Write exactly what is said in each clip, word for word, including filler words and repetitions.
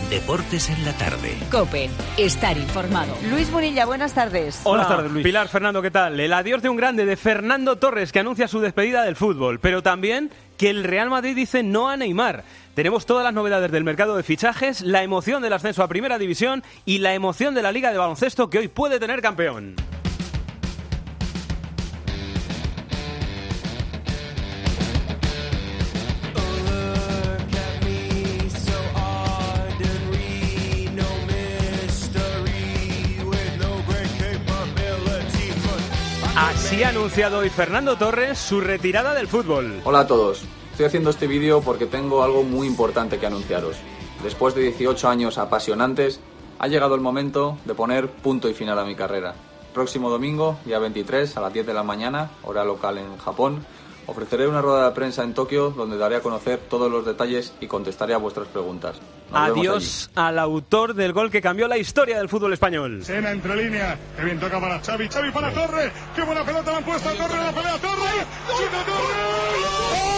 Deportes en la tarde. COPE. Estar informado. Luis Bonilla, buenas tardes. Hola. Buenas tardes, Luis. Pilar, Fernando, ¿qué tal? El adiós de un grande, de Fernando Torres, que anuncia su despedida del fútbol, pero también que el Real Madrid dice no a Neymar. Tenemos todas las novedades del mercado de fichajes, la emoción del ascenso a Primera División y la emoción de la Liga de Baloncesto, que hoy puede tener campeón. Así ha anunciado hoy Fernando Torres su retirada del fútbol. Hola a todos, estoy haciendo este vídeo porque tengo algo muy importante que anunciaros. Después de dieciocho años apasionantes, ha llegado el momento de poner punto y final a mi carrera. Próximo domingo, día veintitrés, a las diez de la mañana, hora local en Japón, ofreceré una rueda de prensa en Tokio donde daré a conocer todos los detalles y contestaré a vuestras preguntas. Nos Adiós al autor del gol que cambió la historia del fútbol español. Sena entre líneas, que bien toca para Xavi, Xavi para Torres, qué buena pelota la han puesto a Torres, la pelea Torres, ¡chuta Torres!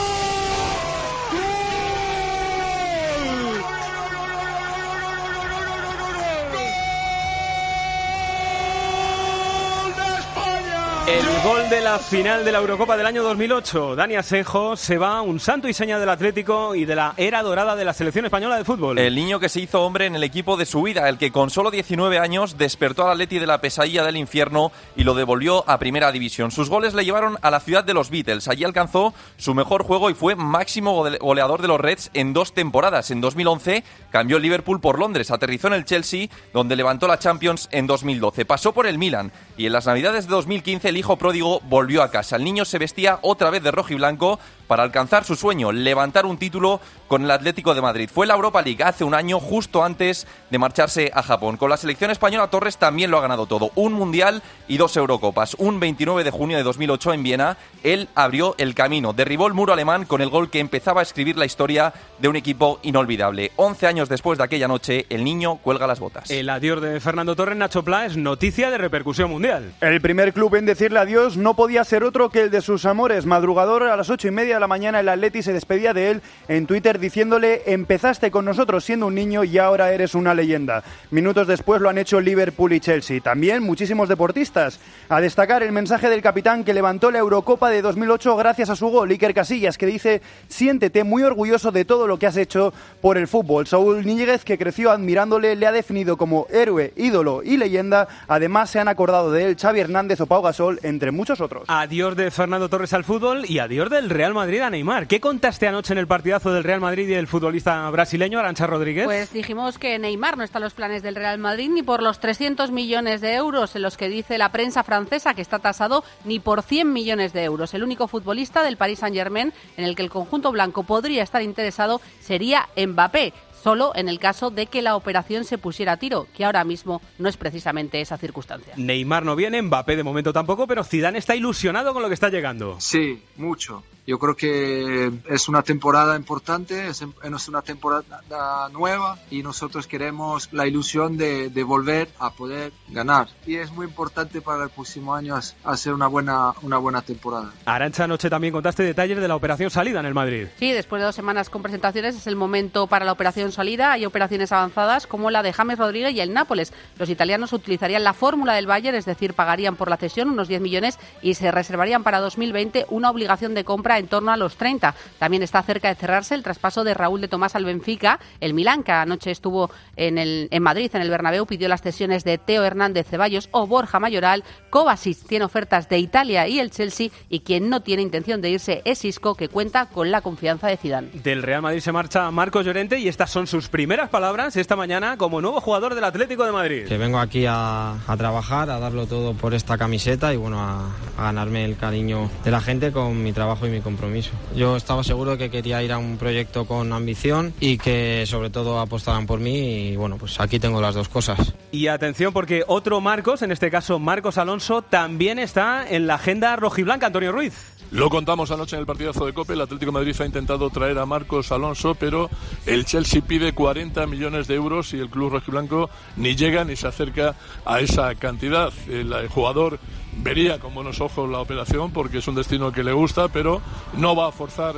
El gol de la final de la Eurocopa del año dos mil ocho. Dani Asenjo se va, un santo y seña del Atlético y de la era dorada de la selección española de fútbol. El niño que se hizo hombre en el equipo de su vida, el que con solo diecinueve años despertó al Atleti de la pesadilla del infierno y lo devolvió a Primera División. Sus goles le llevaron a la ciudad de los Beatles. Allí alcanzó su mejor juego y fue máximo goleador de los Reds en dos temporadas. En dos mil once cambió el Liverpool por Londres, aterrizó en el Chelsea, donde levantó la Champions en dos mil doce. Pasó por el Milan y en las Navidades de dos mil quince el hijo pródigo volvió a casa. El niño se vestía otra vez de rojo y blanco para alcanzar su sueño, levantar un título con el Atlético de Madrid. Fue la Europa League hace un año, justo antes de marcharse a Japón. Con la selección española, Torres también lo ha ganado todo. Un Mundial y dos Eurocopas. Un veintinueve de junio de dos mil ocho en Viena, él abrió el camino. Derribó el muro alemán con el gol que empezaba a escribir la historia de un equipo inolvidable. Once años después de aquella noche, el niño cuelga las botas. El adiós de Fernando Torres, Nacho Pla, es noticia de repercusión mundial. El primer club en decirle adiós no podía ser otro que el de sus amores. Madrugador, a las ocho y media de la mañana, el Atleti se despedía de él en Twitter diciéndole: empezaste con nosotros siendo un niño y ahora eres una leyenda. Minutos después lo han hecho Liverpool y Chelsea. También muchísimos deportistas. A destacar el mensaje del capitán que levantó la Eurocopa de dos mil ocho gracias a su gol, Iker Casillas, que dice: siéntete muy orgulloso de todo lo que has hecho por el fútbol. Saúl Ñíguez, que creció admirándole, le ha definido como héroe, ídolo y leyenda. Además se han acordado de él Xavi Hernández o Pau Gasol, entre muchos otros. Adiós de Fernando Torres al fútbol y adiós del Real Madrid a Neymar. ¿Qué contaste anoche en el partidazo del Real Madrid y el futbolista brasileño Arantxa Rodríguez? Pues dijimos que Neymar no está en los planes del Real Madrid ni por los trescientos millones de euros en los que dice la prensa francesa que está tasado, ni por cien millones de euros. El único futbolista del Paris Saint-Germain en el que el conjunto blanco podría estar interesado sería Mbappé, solo en el caso de que la operación se pusiera a tiro, que ahora mismo no es precisamente esa circunstancia. Neymar no viene, Mbappé de momento tampoco, pero Zidane está ilusionado con lo que está llegando. Sí, mucho. Yo creo que es una temporada importante, es una temporada nueva y nosotros queremos la ilusión de, de volver a poder ganar. Y es muy importante para el próximo año hacer una buena, una buena temporada. Arantxa, anoche también contaste detalles de la operación salida en el Madrid. Sí, después de dos semanas con presentaciones es el momento para la operación salida. Hay operaciones avanzadas como la de James Rodríguez y el Nápoles. Los italianos utilizarían la fórmula del Bayern, es decir, pagarían por la cesión unos diez millones y se reservarían para dos mil veinte una obligación de compra en torno a los treinta. También está cerca de cerrarse el traspaso de Raúl de Tomás al Benfica. El Milán, que anoche estuvo en, el, en Madrid, en el Bernabéu, pidió las cesiones de Teo Hernández Ceballos o Borja Mayoral. Kovacic tiene ofertas de Italia y el Chelsea, y quien no tiene intención de irse es Isco, que cuenta con la confianza de Zidane. Del Real Madrid se marcha Marcos Llorente y estas son sus primeras palabras esta mañana como nuevo jugador del Atlético de Madrid. Que vengo aquí a, a trabajar, a darlo todo por esta camiseta y bueno, a, a ganarme el cariño de la gente con mi trabajo y mi compromiso. Yo estaba seguro que quería ir a un proyecto con ambición y que sobre todo apostaran por mí y bueno, pues aquí tengo las dos cosas. Y atención porque otro Marcos, en este caso Marcos Alonso, también está en la agenda rojiblanca. Antonio Ruiz. Lo contamos anoche en el partidazo de COPE. El Atlético de Madrid ha intentado traer a Marcos Alonso, pero el Chelsea pide cuarenta millones de euros y el club rojiblanco ni llega ni se acerca a esa cantidad. El, el jugador vería con buenos ojos la operación porque es un destino que le gusta, pero no va a forzar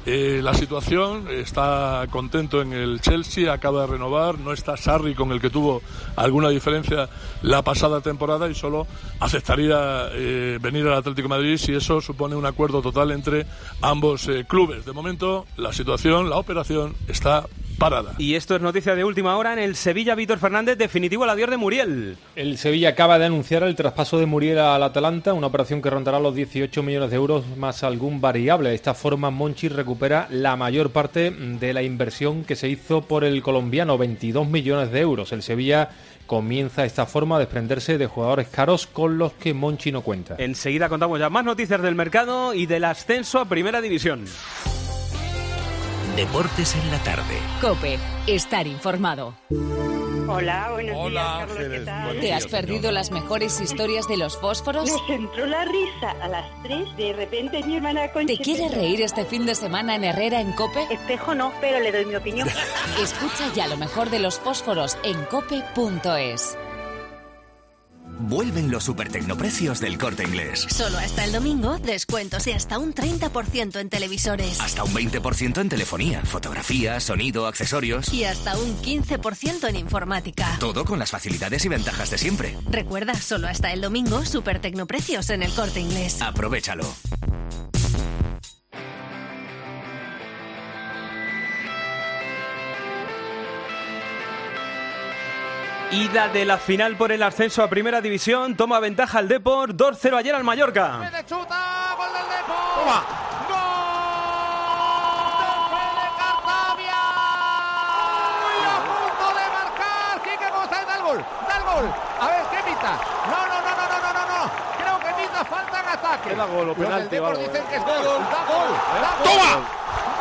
eh, la situación. Está contento en el Chelsea, acaba de renovar, no está Sarri, con el que tuvo alguna diferencia la pasada temporada, y solo aceptaría eh, venir al Atlético de Madrid si eso supone un acuerdo total entre ambos eh, clubes. De momento, la situación, la operación está parada. Y esto es noticia de última hora en el Sevilla. Víctor Fernández, definitivo el adiós de Muriel. El Sevilla acaba de anunciar el traspaso de Muriel al Atalanta, una operación que rondará los dieciocho millones de euros más algún variable. De esta forma, Monchi recupera la mayor parte de la inversión que se hizo por el colombiano, veintidós millones de euros. El Sevilla comienza de esta forma a desprenderse de jugadores caros con los que Monchi no cuenta. Enseguida contamos ya más noticias del mercado y del ascenso a Primera División. Deportes en la tarde. COPE. Estar informado. Hola, buenos Hola, días, Carlos, Ángeles. ¿qué tal? Buenos ¿Te días, has perdido señora. las mejores historias de los fósforos? Nos entró la risa a las tres, de repente mi hermana Conchi... ¿Te quieres reír este fin de semana en Herrera en COPE? Espejo no, pero le doy mi opinión. Escucha ya lo mejor de los fósforos en cope punto es. Vuelven los supertecnoprecios del Corte Inglés. Solo hasta el domingo, descuentos de hasta un treinta por ciento en televisores. Hasta un veinte por ciento en telefonía, fotografía, sonido, accesorios. Y hasta un quince por ciento en informática. Todo con las facilidades y ventajas de siempre. Recuerda, solo hasta el domingo, supertecnoprecios en el Corte Inglés. Aprovéchalo. Ida de la final por el ascenso a Primera División. Toma ventaja el Depor. dos cero ayer al Mallorca. ¡Se chuta! ¡Gol del Depor! ¡Toma! ¡Gol! ¡De Cartavia! ¡Muy a punto de marcar! ¡Quique González da el gol! ¡Da el gol! A ver, ¿qué pita? No, no, no, no, no, no, no, no. Creo que pita falta en ataque. Da gol o Los penalti del Depor o algo, dicen eh. que es gol. ¡Da gol! ¡Da gol! ¡Toma!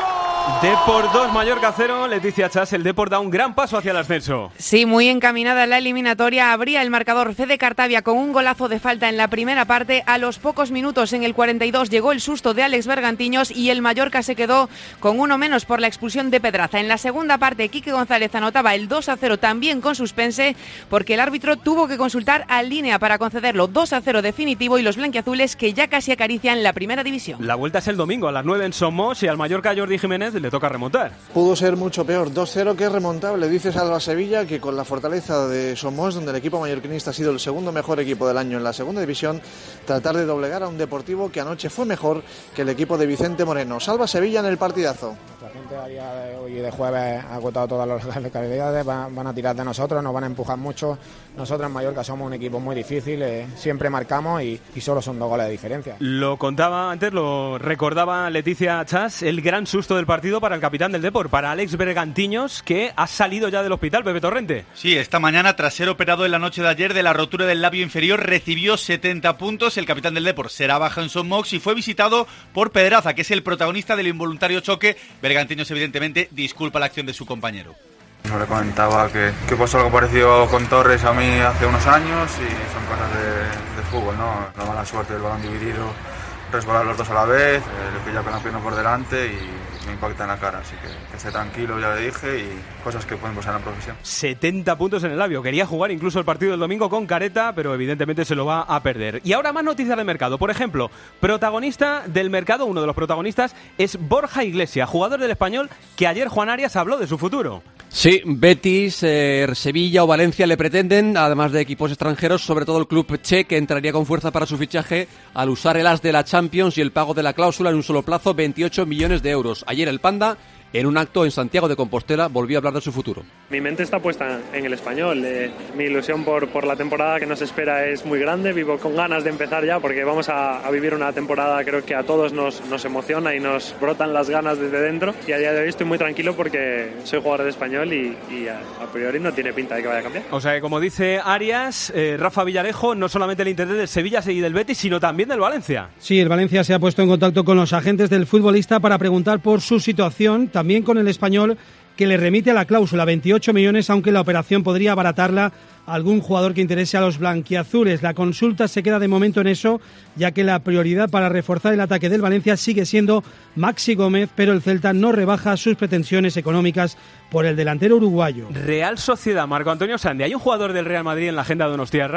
Depor dos, Mallorca cero. Leticia Chas, el Depor da un gran paso hacia el ascenso. Sí, muy encaminada la eliminatoria. Abría el marcador Fede Cartavia con un golazo de falta en la primera parte. A los pocos minutos, en el cuarenta y dos, llegó el susto de Alex Bergantiños y el Mallorca se quedó con uno menos por la expulsión de Pedraza. En la segunda parte, Quique González anotaba el dos a cero también con suspense, porque el árbitro tuvo que consultar a Línea para concederlo. Dos a cero definitivo, y los blanquiazules que ya casi acarician la Primera División. La vuelta es el domingo a las nueve en Somos y al Mallorca Jordi Jiménez le toca remontar. Pudo ser mucho peor, dos cero que es remontable, dice Salva Sevilla, que con la fortaleza de Somos, donde el equipo mallorquinista ha sido el segundo mejor equipo del año en la segunda división, tratar de doblegar a un Deportivo que anoche fue mejor que el equipo de Vicente Moreno. Salva Sevilla en el partidazo. La gente a día de hoy de jueves ha agotado todas las localidades, van, van a tirar de nosotros, nos van a empujar mucho. Nosotros en Mallorca somos un equipo muy difícil, eh, siempre marcamos y, y solo son dos goles de diferencia. Lo contaba antes, lo recordaba Leticia Chas, el gran susto del partido para el capitán del Depor, para Alex Bergantiños, que ha salido ya del hospital, Pepe Torrente. Sí, esta mañana, tras ser operado en la noche de ayer de la rotura del labio inferior, recibió setenta puntos. El capitán del Depor será baja en Son Mox y fue visitado por Pedraza, que es el protagonista del involuntario choque. Bergantiños, evidentemente, disculpa la acción de su compañero. No le comentaba que, que pasó algo parecido con Torres a mí hace unos años y son cosas de, de fútbol, ¿no? La mala suerte del balón dividido, resbalar los dos a la vez, eh, le pilla con la pierna por delante y me impacta en la cara, así que, que esté tranquilo, ya le dije, y cosas que pueden pasar en la profesión. setenta puntos en el labio, quería jugar incluso el partido del domingo con careta, pero evidentemente se lo va a perder. Y ahora más noticias del mercado, por ejemplo, protagonista del mercado, uno de los protagonistas es Borja Iglesias, jugador del Español, que ayer Juan Arias habló de su futuro. Sí, Betis, eh, Sevilla o Valencia le pretenden, además de equipos extranjeros, sobre todo el club che, que entraría con fuerza para su fichaje al usar el as de la Champions y el pago de la cláusula en un solo plazo, veintiocho millones de euros. Ayer el Panda, en un acto en Santiago de Compostela, volvió a hablar de su futuro. Mi mente está puesta en el Español. Eh, mi ilusión por, por la temporada que nos espera es muy grande. Vivo con ganas de empezar ya porque vamos a, a vivir una temporada, creo que a todos nos, nos emociona y nos brotan las ganas desde dentro. Y a día de hoy estoy muy tranquilo porque soy jugador de Español y, y a, a priori no tiene pinta de que vaya a cambiar. O sea que, como dice Arias, eh, Rafa Villarejo, no solamente el interés del Sevilla y del Betis, sino también del Valencia. Sí, el Valencia se ha puesto en contacto con los agentes del futbolista para preguntar por su situación, también con el Español, que le remite a la cláusula veintiocho millones, aunque la operación podría abaratarla a algún jugador que interese a los blanquiazules. La consulta se queda de momento en eso, ya que la prioridad para reforzar el ataque del Valencia sigue siendo Maxi Gómez, pero el Celta no rebaja sus pretensiones económicas por el delantero uruguayo. Real Sociedad, Marco Antonio Sandi, ¿hay un jugador del Real Madrid en la agenda donostiarra?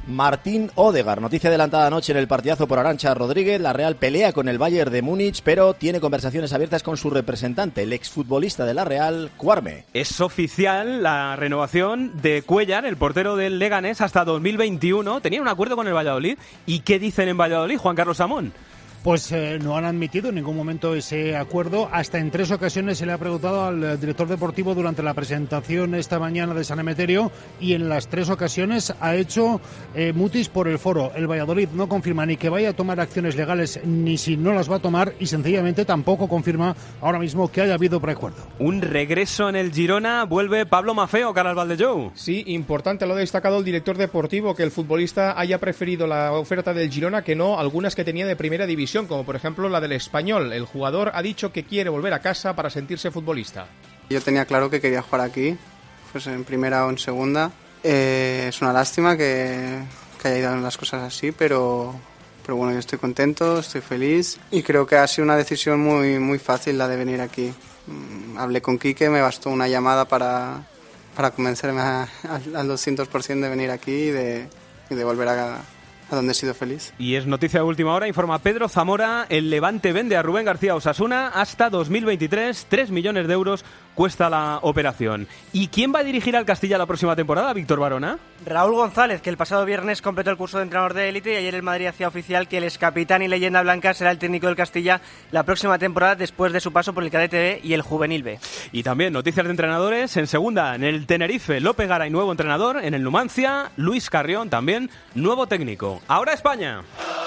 Martín Odegaard. Noticia adelantada anoche en el partidazo por Arantxa Rodríguez. La Real pelea con el Bayern de Múnich, pero tiene conversaciones abiertas con su representante, el exfutbolista de la Real, Cuarme. Es oficial la renovación de Cuéllar, el portero del Leganés, hasta dos mil veintiuno. Tenía un acuerdo con el Valladolid. ¿Y qué dicen en Valladolid, Juan Carlos Amón? Pues eh, no han admitido en ningún momento ese acuerdo. Hasta en tres ocasiones se le ha preguntado al director deportivo durante la presentación esta mañana de San Emeterio y en las tres ocasiones ha hecho eh, mutis por el foro. El Valladolid no confirma ni que vaya a tomar acciones legales ni si no las va a tomar y sencillamente tampoco confirma ahora mismo que haya habido preacuerdo. Un regreso en el Girona, vuelve Pablo Maffeo, Carles Valdellou. Sí, importante, lo ha destacado el director deportivo, que el futbolista haya preferido la oferta del Girona que no algunas que tenía de primera división, como por ejemplo la del Español. El jugador ha dicho que quiere volver a casa para sentirse futbolista. Yo tenía claro que quería jugar aquí, pues en primera o en segunda. Eh, es una lástima que, que haya ido las cosas así, pero, pero bueno, yo estoy contento, estoy feliz y creo que ha sido una decisión muy, muy fácil la de venir aquí. Mm, hablé con Quique, me bastó una llamada para, para convencerme a, a, al doscientos por ciento de venir aquí y de, y de volver a... a donde he sido feliz. Y es noticia de última hora, informa Pedro Zamora, el Levante vende a Rubén García Osasuna hasta dos mil veintitrés, tres millones de euros cuesta la operación. ¿Y quién va a dirigir al Castilla la próxima temporada, Víctor Barona? Raúl González, que el pasado viernes completó el curso de entrenador de élite y ayer el Madrid hacía oficial que el excapitán y leyenda blanca será el técnico del Castilla la próxima temporada después de su paso por el Cadete B y el Juvenil B. Y también noticias de entrenadores en segunda, en el Tenerife, López Garay, nuevo entrenador, en el Numancia, Luis Carrión también, nuevo técnico. Ahora España.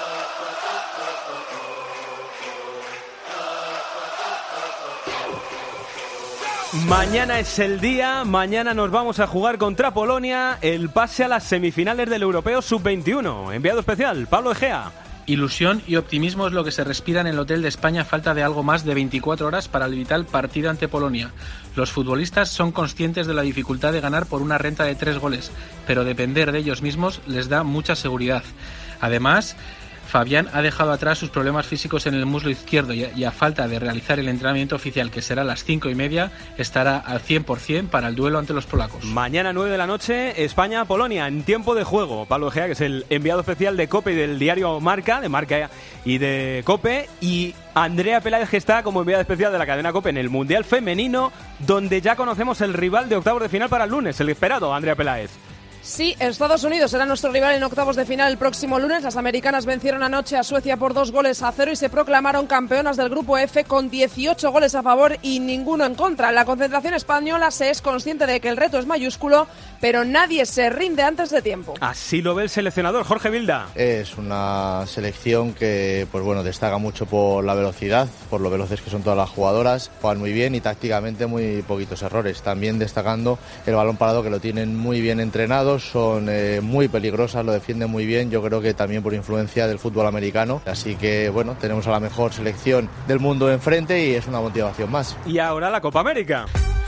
Mañana es el día, mañana nos vamos a jugar contra Polonia el pase a las semifinales del Europeo sub veintiuno. Enviado especial, Pablo Egea. Ilusión y optimismo es lo que se respira en el Hotel de España a falta de algo más de veinticuatro horas para el vital partido ante Polonia. Los futbolistas son conscientes de la dificultad de ganar por una renta de tres goles, pero depender de ellos mismos les da mucha seguridad. Además, Fabián ha dejado atrás sus problemas físicos en el muslo izquierdo y a, y a falta de realizar el entrenamiento oficial, que será a las cinco y media, estará al cien por ciento para el duelo ante los polacos. Mañana nueve de la noche, España-Polonia en tiempo de juego. Pablo Egea, que es el enviado especial de COPE y del diario Marca, de Marca y de COPE, y Andrea Peláez, que está como enviada especial de la cadena COPE en el Mundial Femenino, donde ya conocemos el rival de octavos de final para el lunes, el esperado, Andrea Peláez. Sí, Estados Unidos será nuestro rival en octavos de final el próximo lunes. Las americanas vencieron anoche a Suecia por dos goles a cero y se proclamaron campeonas del grupo F con dieciocho goles a favor y ninguno en contra. La concentración española se es consciente de que el reto es mayúsculo, pero nadie se rinde antes de tiempo. Así lo ve el seleccionador Jorge Vilda. Es una selección que, pues bueno, destaca mucho por la velocidad, por lo veloces que son todas las jugadoras. Juegan muy bien y tácticamente muy poquitos errores. También destacando el balón parado, que lo tienen muy bien entrenado. Son eh, muy peligrosas, lo defienden muy bien, yo creo que también por influencia del fútbol americano, así que bueno, tenemos a la mejor selección del mundo enfrente y es una motivación más. Y ahora la Copa América,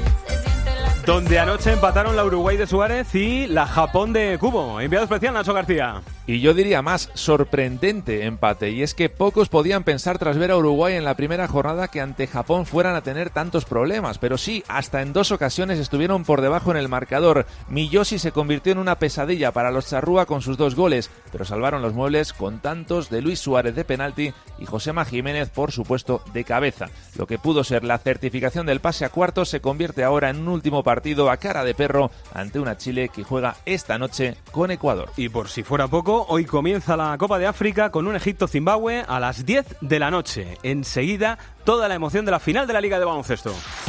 donde anoche empataron la Uruguay de Suárez y la Japón de Cubo. Enviado especial, Nacho García. Y yo diría más, sorprendente empate, y es que pocos podían pensar tras ver a Uruguay en la primera jornada que ante Japón fueran a tener tantos problemas, pero sí, hasta en dos ocasiones estuvieron por debajo en el marcador. Miyoshi se convirtió en una pesadilla para los charrúa con sus dos goles, pero salvaron los muebles con tantos de Luis Suárez de penalti y Josema Jiménez, por supuesto, de cabeza. Lo que pudo ser la certificación del pase a cuartos se convierte ahora en un último partido a cara de perro ante una Chile que juega esta noche con Ecuador. Y por si fuera poco, hoy comienza la Copa de África con un Egipto-Zimbabue a las diez de la noche. Enseguida, toda la emoción de la final de la Liga de Baloncesto.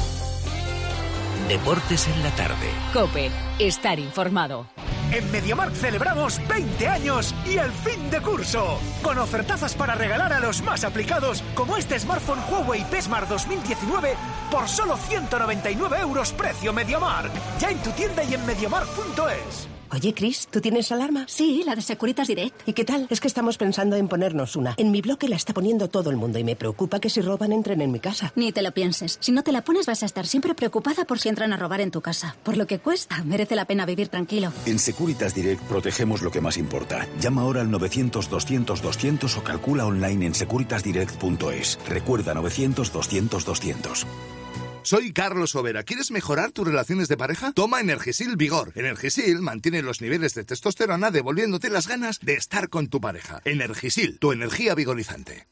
Deportes en la tarde. COPE. Estar informado. En MediaMarkt celebramos veinte años y el fin de curso, con ofertazas para regalar a los más aplicados, como este smartphone Huawei P Smart dos mil diecinueve por solo ciento noventa y nueve euros precio MediaMarkt. Ya en tu tienda y en MediaMarkt punto es. Oye, Chris, ¿tú tienes alarma? Sí, la de Securitas Direct. ¿Y qué tal? Es que estamos pensando en ponernos una. En mi bloque la está poniendo todo el mundo y me preocupa que si roban entren en mi casa. Ni te lo pienses. Si no te la pones vas a estar siempre preocupada por si entran a robar en tu casa. Por lo que cuesta, merece la pena vivir tranquilo. En Securitas Direct protegemos lo que más importa. Llama ahora al novecientos doscientos doscientos o calcula online en securitas direct punto es. Recuerda novecientos doscientos doscientos. Soy Carlos Overa. ¿Quieres mejorar tus relaciones de pareja? Toma Energisil Vigor. Energisil mantiene los niveles de testosterona devolviéndote las ganas de estar con tu pareja. Energisil, tu energía vigorizante.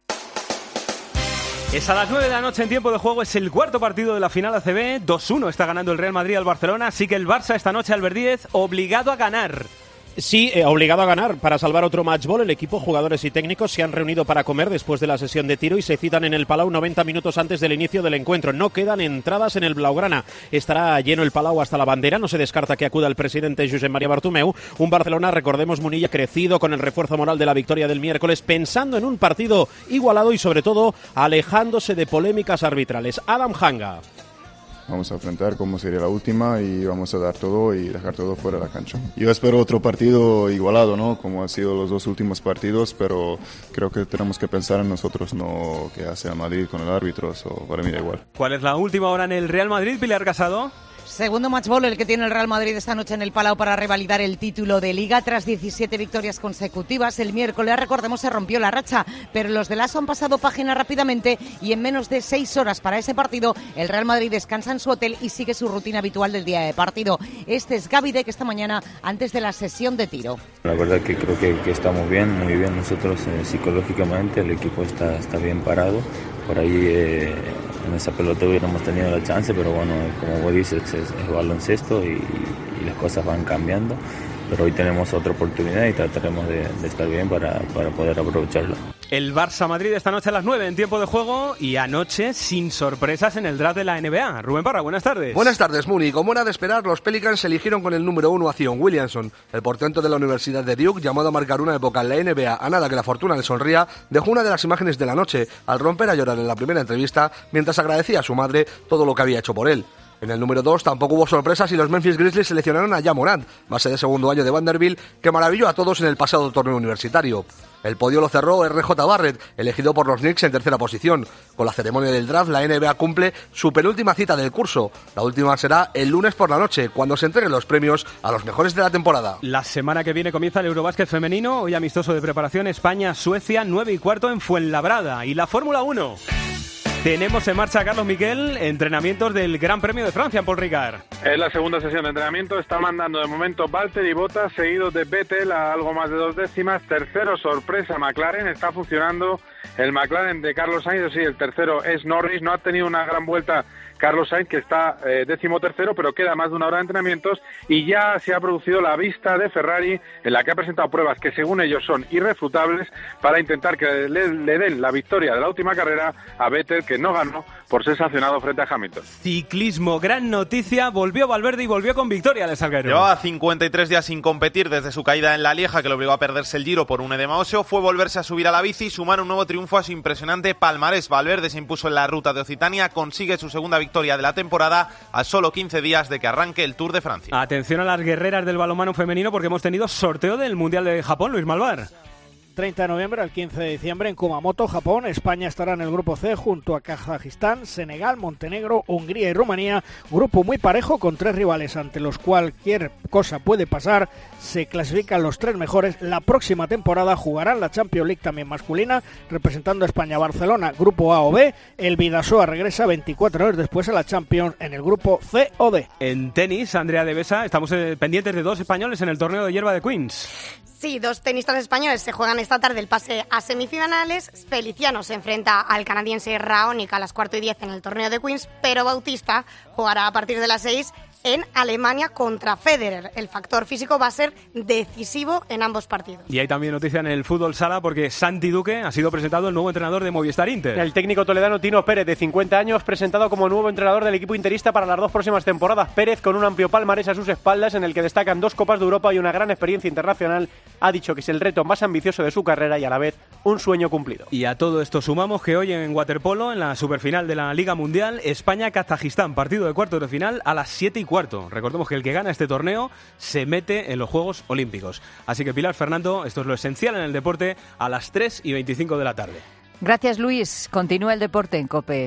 Es a las nueve de la noche en tiempo de juego, es el cuarto partido de la final A C B. dos uno está ganando el Real Madrid al Barcelona, así que el Barça esta noche, Albert Díez, obligado a ganar. Sí, eh, obligado a ganar. Para salvar otro matchball, el equipo, jugadores y técnicos se han reunido para comer después de la sesión de tiro y se citan en el Palau noventa minutos antes del inicio del encuentro. No quedan entradas en el Blaugrana. Estará lleno el Palau hasta la bandera. No se descarta que acuda el presidente Josep María Bartomeu. Un Barcelona, recordemos, Munilla, crecido con el refuerzo moral de la victoria del miércoles, pensando en un partido igualado y sobre todo alejándose de polémicas arbitrales. Adam Hanga. Vamos a enfrentar como sería la última y vamos a dar todo y dejar todo fuera de la cancha. Yo espero otro partido igualado, ¿no? Como han sido los dos últimos partidos, pero creo que tenemos que pensar en nosotros, no que hace a Madrid con el árbitro, o para mí da igual. ¿Cuál es la última hora en el Real Madrid, Pilar Casado? Segundo matchball el que tiene el Real Madrid esta noche en el Palau para revalidar el título de Liga tras diecisiete victorias consecutivas. El miércoles, recordemos, se rompió la racha, pero los de Lasso han pasado página rápidamente y en menos de seis horas para ese partido el Real Madrid descansa en su hotel y sigue su rutina habitual del día de partido. Este es Gavi Deck esta mañana antes de la sesión de tiro. La verdad que creo que, que estamos bien, muy bien nosotros eh, psicológicamente, el equipo está, está bien parado. Por ahí eh, en esa pelota hubiéramos tenido la chance, pero bueno, como vos dices, es, es baloncesto y, y las cosas van cambiando. Pero hoy tenemos otra oportunidad y trataremos de, de estar bien para, para poder aprovecharla. El Barça-Madrid esta noche a las nueve en tiempo de juego y anoche sin sorpresas en el draft de la N B A. Rubén Parra, buenas tardes. Buenas tardes, Muni. Como era de esperar, los Pelicans eligieron con el número uno a Zion Williamson. El portento de la Universidad de Duke, llamado a marcar una época en la N B A a nada que la fortuna le sonría, dejó una de las imágenes de la noche al romper a llorar en la primera entrevista mientras agradecía a su madre todo lo que había hecho por él. En el número dos tampoco hubo sorpresas y los Memphis Grizzlies seleccionaron a Ja Morant, base de segundo año de Vanderbilt, que maravilló a todos en el pasado torneo universitario. El podio lo cerró R J Barrett, elegido por los Knicks en tercera posición. Con la ceremonia del draft, la N B A cumple su penúltima cita del curso. La última será el lunes por la noche, cuando se entreguen los premios a los mejores de la temporada. La semana que viene comienza el Eurobásquet femenino, hoy amistoso de preparación España-Suecia, nueve y cuarto en Fuenlabrada. Y la Fórmula uno. Tenemos en marcha a Carlos Miquel, entrenamientos del Gran Premio de Francia en Paul Ricard. Es la segunda sesión de entrenamiento, está mandando de momento Valtteri Bottas, seguidos de Vettel a algo más de dos décimas. Tercero, sorpresa, McLaren, está funcionando el McLaren de Carlos Sainz, sí, el tercero es Norris, no ha tenido una gran vuelta Carlos Sainz, que está eh, décimo tercero, pero queda más de una hora de entrenamientos y ya se ha producido la vista de Ferrari, en la que ha presentado pruebas que según ellos son irrefutables para intentar que le, le den la victoria de la última carrera a Vettel, que no ganó por ser sancionado frente a Hamilton. Ciclismo, gran noticia, volvió Valverde y volvió con victoria al Salguero. Llevaba cincuenta y tres días sin competir desde su caída en la Lieja, que le obligó a perderse el Giro por un edema óseo. Fue volverse a subir a la bici y sumar un nuevo triunfo a su impresionante palmarés. Valverde se impuso en la ruta de Occitania, consigue su segunda victoria de la temporada a solo quince días de que arranque el Tour de Francia. Atención a las guerreras del balonmano femenino, porque hemos tenido sorteo del Mundial de Japón, Luis Malvar. treinta de noviembre al quince de diciembre en Kumamoto, Japón. España estará en el grupo C junto a Kazajistán, Senegal, Montenegro, Hungría y Rumanía. Grupo muy parejo con tres rivales ante los cualquier cosa puede pasar. Se clasifican los tres mejores. La próxima temporada jugarán la Champions League también masculina, representando a España. Barcelona, grupo A o B. El Bidasoa regresa veinticuatro horas después a la Champions en el grupo C o D. En tenis, Andrea de Besa, estamos pendientes de dos españoles en el torneo de hierba de Queens. Sí, dos tenistas españoles se juegan esta tarde el pase a semifinales. Feliciano se enfrenta al canadiense Raonic a las cuarto y diez en el torneo de Queens, pero Bautista jugará a partir de las seis en Alemania contra Federer. El factor físico va a ser decisivo en ambos partidos. Y hay también noticia en el fútbol sala porque Santi Duque ha sido presentado el nuevo entrenador de Movistar Inter. El técnico toledano Tino Pérez, de cincuenta años, presentado como nuevo entrenador del equipo interista para las dos próximas temporadas. Pérez, con un amplio palmarés a sus espaldas en el que destacan dos Copas de Europa y una gran experiencia internacional, ha dicho que es el reto más ambicioso de su carrera y a la vez un sueño cumplido. Y a todo esto sumamos que hoy en waterpolo, en la superfinal de la Liga Mundial, España-Kazajistán, partido de cuartos de final a las siete y cuarto. Recordemos que el que gana este torneo se mete en los Juegos Olímpicos. Así que, Pilar, Fernando, esto es lo esencial en el deporte a las tres y veinticinco de la tarde. Gracias, Luis. Continúa el deporte en COPE.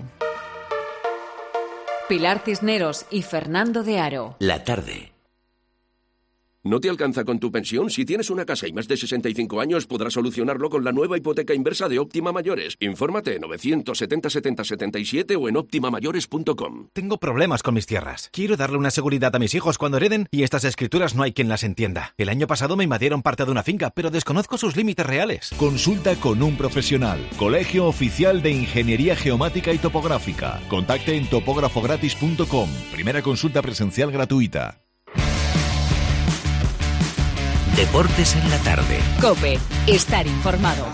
Pilar Cisneros y Fernando de Aro. La tarde. ¿No te alcanza con tu pensión? Si tienes una casa y más de sesenta y cinco años, podrás solucionarlo con la nueva hipoteca inversa de Óptima Mayores. Infórmate en novecientos setenta setenta setenta y siete o en óptima mayores punto com. Tengo problemas con mis tierras. Quiero darle una seguridad a mis hijos cuando hereden y estas escrituras no hay quien las entienda. El año pasado me invadieron parte de una finca, pero desconozco sus límites reales. Consulta con un profesional. Colegio Oficial de Ingeniería Geomática y Topográfica. Contacte en topógrafo gratis punto com. Primera consulta presencial gratuita. Deportes en la tarde. COPE. Estar informado.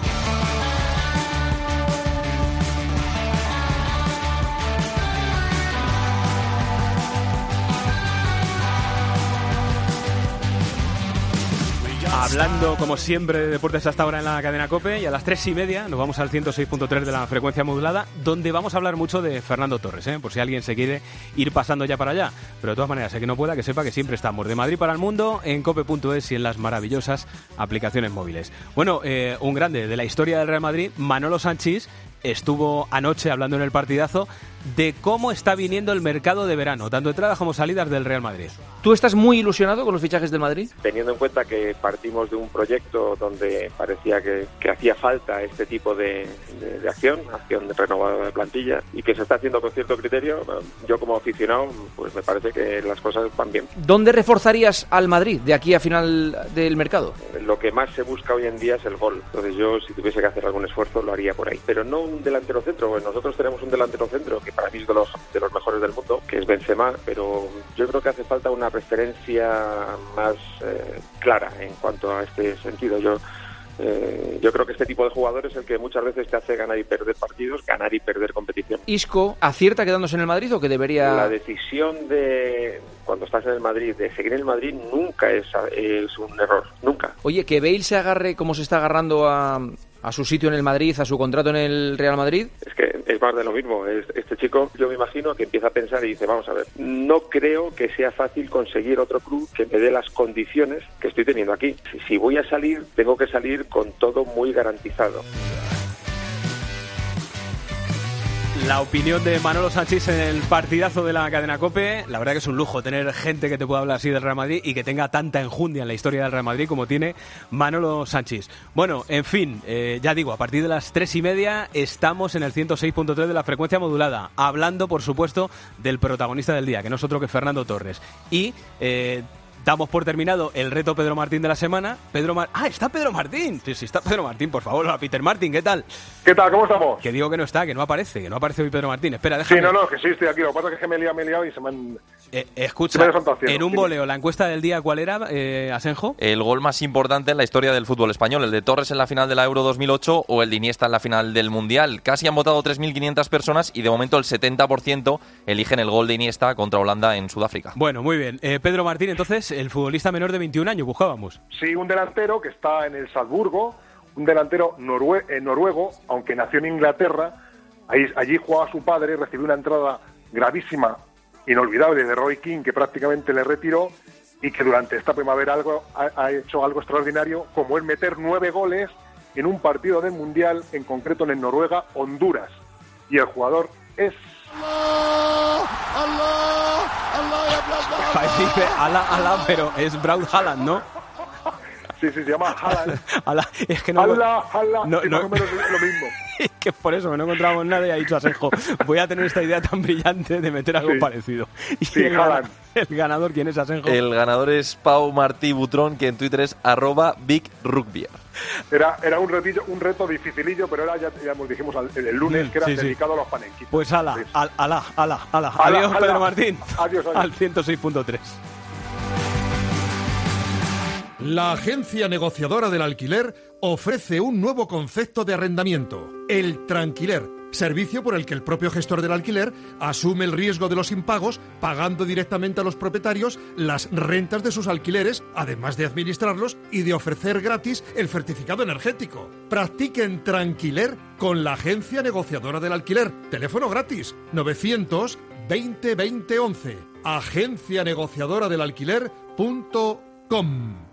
Hablando, como siempre, de deportes hasta ahora en la cadena COPE, y a las tres y media nos vamos al ciento seis punto tres de la frecuencia modulada, donde vamos a hablar mucho de Fernando Torres, ¿eh? por si alguien se quiere ir pasando ya para allá. Pero de todas maneras, el que no pueda, que sepa que siempre estamos de Madrid para el mundo en cope punto es y en las maravillosas aplicaciones móviles. Bueno, eh, un grande de la historia del Real Madrid, Manolo Sanchís, estuvo anoche hablando en el partidazo de cómo está viniendo el mercado de verano, tanto entradas como salidas del Real Madrid. ¿Tú estás muy ilusionado con los fichajes del Madrid? Teniendo en cuenta que partimos de un proyecto donde parecía que, que hacía falta este tipo de, de, de acción, acción renovada de plantilla, y que se está haciendo con cierto criterio, yo como aficionado, pues me parece que las cosas van bien. ¿Dónde reforzarías al Madrid de aquí a final del mercado? Lo que más se busca hoy en día es el gol. Entonces yo, si tuviese que hacer algún esfuerzo, lo haría por ahí. Pero no un delantero centro, pues nosotros tenemos un delantero centro que para mí es de los, de los mejores del mundo, que es Benzema, pero yo creo que hace falta una referencia más eh, clara en cuanto a este sentido. Yo eh, yo creo que este tipo de jugadores es el que muchas veces te hace ganar y perder partidos, ganar y perder competición. ¿Isco acierta quedándose en el Madrid o que debería...? La decisión de, cuando estás en el Madrid, de seguir en el Madrid nunca es, es un error, nunca. Oye, que Bale se agarre como se está agarrando a... a su sitio en el Madrid, a su contrato en el Real Madrid. Es que es más de lo mismo. Este chico, yo me imagino que empieza a pensar y dice, vamos a ver, no creo que sea fácil conseguir otro club que me dé las condiciones que estoy teniendo aquí. Si, si voy a salir, tengo que salir con todo muy garantizado. La opinión de Manolo Sanchís en el partidazo de la cadena COPE. La verdad que es un lujo tener gente que te pueda hablar así del Real Madrid y que tenga tanta enjundia en la historia del Real Madrid como tiene Manolo Sanchís. Bueno, en fin, eh, ya digo, a partir de las tres y media estamos en el ciento seis punto tres de la frecuencia modulada, hablando, por supuesto, del protagonista del día, que no es otro que Fernando Torres. Y... Eh, damos por terminado el reto Pedro Martín de la semana. Pedro Mar... ¡Ah, está Pedro Martín! Sí, sí, está Pedro Martín, por favor. Hola, Peter Martín, ¿qué tal? ¿Qué tal? ¿Cómo estamos? Que digo que no está, que no aparece, que no aparece hoy Pedro Martín. Espera, déjame. Sí, no, no, que sí, estoy aquí. Lo que pasa es que me he liado, me he liado y se me han... Eh, escucha, en un voleo, ¿la encuesta del día cuál era, eh, Asenjo? El gol más importante en la historia del fútbol español, el de Torres en la final de la Euro dos mil ocho o el de Iniesta en la final del Mundial. Casi han votado tres mil quinientas personas y de momento el setenta por ciento eligen el gol de Iniesta contra Holanda en Sudáfrica. Bueno, muy bien. Eh, Pedro Martín, entonces, el futbolista menor de veintiún años, buscábamos. Sí, un delantero que está en el Salzburgo, un delantero norue- eh, noruego, aunque nació en Inglaterra. Ahí, allí jugaba su padre, recibió una entrada gravísima, inolvidable, de Roy Keane, que prácticamente le retiró, y que durante esta primavera algo, ha, ha hecho algo extraordinario, como es meter nueve goles en un partido del Mundial, en concreto en el Noruega-Honduras. Y el jugador es... ¡Allah! ¡Allah! ¡Allah! Parece Ala, Ala, pero es Braut Haaland, ¿no? Sí, sí, se llama Haaland. Ala, es que no... Allah, Allah, no, sí, no, más o menos es lo mismo. Es que por eso que no encontramos nada y ha dicho Asenjo, voy a tener esta idea tan brillante de meter algo Sí. parecido. Y Sí, el, Haaland. el ganador, ¿quién es, Asenjo? El ganador es Pau Martí Butrón, que en Twitter es arroba Big Rugby. Era, era un, retillo, un reto dificilillo, pero era, ya, ya nos dijimos el, el lunes, que era Sí, sí. dedicado a los panenquitos. Pues ala, Sí. al, ala, ala, ala. Ala, Adiós, ala. Pedro Martín. Adiós, adiós. Al ciento seis punto tres. La agencia negociadora del alquiler ofrece un nuevo concepto de arrendamiento, el tranquiler, servicio por el que el propio gestor del alquiler asume el riesgo de los impagos, pagando directamente a los propietarios las rentas de sus alquileres, además de administrarlos y de ofrecer gratis el certificado energético. Practiquen tranquiler con la agencia negociadora del alquiler. Teléfono gratis novecientos veinte veinte once. agencia negociadora del alquiler punto com.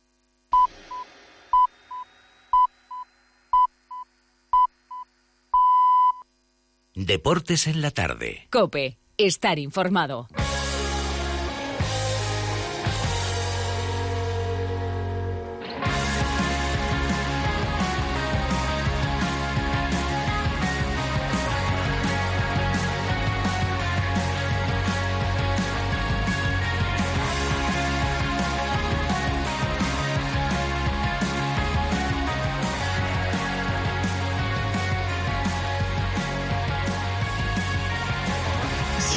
Deportes en la tarde. COPE. Estar informado.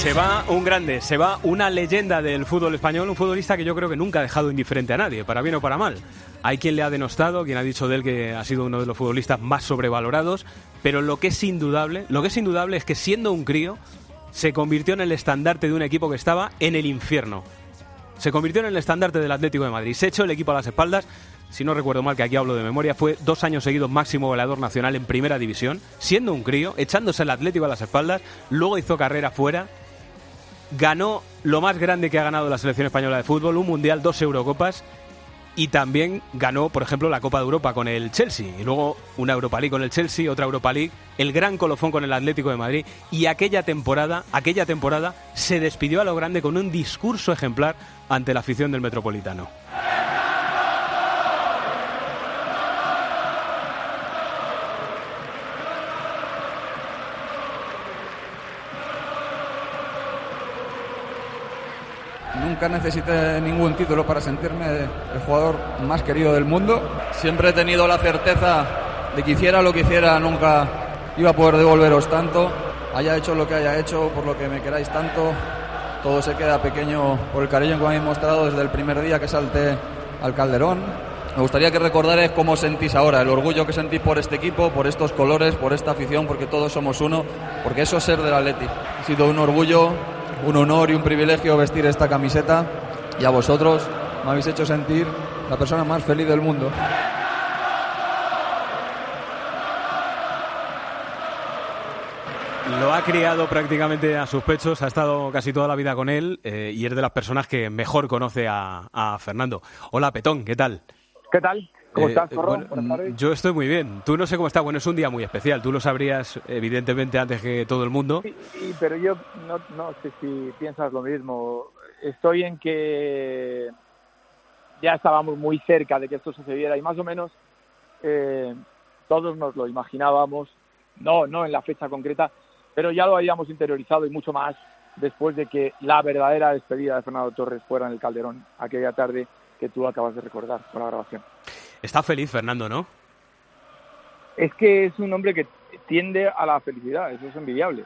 Se va un grande, se va una leyenda del fútbol español, un futbolista que yo creo que nunca ha dejado indiferente a nadie, para bien o para mal. Hay quien le ha denostado, quien ha dicho de él que ha sido uno de los futbolistas más sobrevalorados, pero lo que es indudable, lo que es indudable es que siendo un crío se convirtió en el estandarte de un equipo que estaba en el infierno. Se convirtió en el estandarte del Atlético de Madrid. Se echó el equipo a las espaldas. Si no recuerdo mal, que aquí hablo de memoria, fue dos años seguidos máximo goleador nacional en primera división, siendo un crío, echándose el Atlético a las espaldas, luego hizo carrera fuera, ganó lo más grande que ha ganado la selección española de fútbol, un mundial, dos Eurocopas, y también ganó, por ejemplo, la Copa de Europa con el Chelsea, y luego una Europa League con el Chelsea, otra Europa League, el gran colofón con el Atlético de Madrid, y aquella temporada, aquella temporada se despidió a lo grande con un discurso ejemplar ante la afición del Metropolitano. Nunca necesité ningún título para sentirme el jugador más querido del mundo. Siempre he tenido la certeza de que hiciera lo que hiciera, nunca iba a poder devolveros tanto. Haya hecho lo que haya hecho, por lo que me queráis tanto, todo se queda pequeño por el cariño que me habéis mostrado desde el primer día que salté al Calderón. Me gustaría que recordarais cómo sentís ahora, el orgullo que sentís por este equipo, por estos colores, por esta afición, porque todos somos uno, porque eso es ser del Atleti. Ha sido un orgullo, un honor y un privilegio vestir esta camiseta, y a vosotros me habéis hecho sentir la persona más feliz del mundo. Lo ha criado prácticamente a sus pechos, ha estado casi toda la vida con él, eh, y es de las personas que mejor conoce a, a Fernando. Hola, Petón, ¿qué tal? ¿Qué tal? ¿Cómo Eh, estás, eh, Zorro? bueno, yo estoy muy bien. Tú no sé cómo estás. Bueno, es un día muy especial. Tú lo sabrías, evidentemente, antes que todo el mundo. Sí, sí, pero yo no, no sé si piensas lo mismo. Estoy en que ya estábamos muy cerca de que esto sucediera y más o menos eh, todos nos lo imaginábamos. No, no en la fecha concreta, pero ya lo habíamos interiorizado y mucho más después de que la verdadera despedida de Fernando Torres fuera en el Calderón aquella tarde que tú acabas de recordar con la grabación. Está feliz Fernando, ¿no? Es que es un hombre que tiende a la felicidad, eso es envidiable.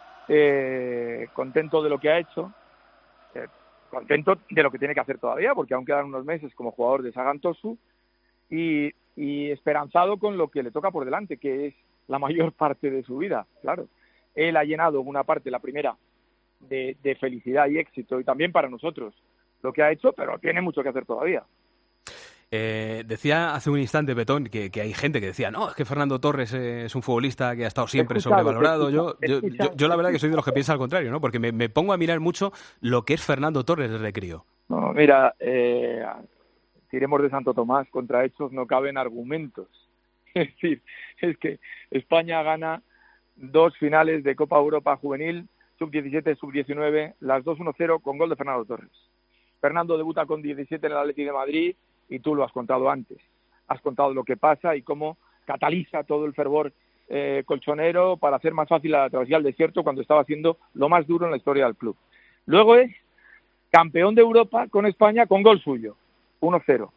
Eh, contento de lo que ha hecho, eh, contento de lo que tiene que hacer todavía, porque aún quedan unos meses como jugador de Sagan Tosu, y, y esperanzado con lo que le toca por delante, que es la mayor parte de su vida, claro. Él ha llenado una parte, la primera, de, de felicidad y éxito, y también para nosotros lo que ha hecho, pero tiene mucho que hacer todavía. Eh, decía hace un instante, Petón, que, que hay gente que decía, no, es que Fernando Torres es un futbolista que ha estado siempre escuchado, sobrevalorado. escuchado, Yo, yo, escuchado, yo, yo la verdad que soy de los que piensa al contrario, ¿no? Porque me, me pongo a mirar mucho lo que es Fernando Torres desde crío. No, mira, eh, tiremos de Santo Tomás, contra hechos no caben argumentos. Es decir, es que España gana dos finales de Copa Europa Juvenil, sub diecisiete, sub diecinueve, las dos uno cero con gol de Fernando Torres. Fernando debuta con diecisiete en el Atleti de Madrid y tú lo has contado antes. Has contado lo que pasa y cómo cataliza todo el fervor eh, colchonero para hacer más fácil la travesía al desierto cuando estaba haciendo lo más duro en la historia del club. Luego es campeón de Europa con España con gol suyo, uno cero.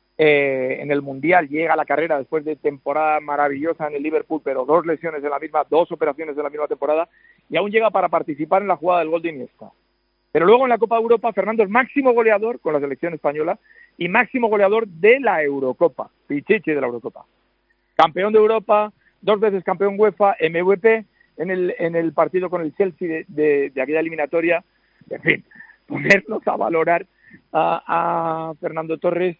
Eh, en el Mundial llega a la carrera después de temporada maravillosa en el Liverpool, pero dos lesiones en la misma, dos operaciones en la misma temporada, y aún llega para participar en la jugada del gol de Iniesta. Pero luego en la Copa de Europa, Fernando es máximo goleador con la selección española y máximo goleador de la Eurocopa, Pichichi de la Eurocopa. Campeón de Europa, dos veces campeón UEFA, M V P en el, en el partido con el Chelsea de, de, de aquella eliminatoria. En fin, ponernos a valorar a, a Fernando Torres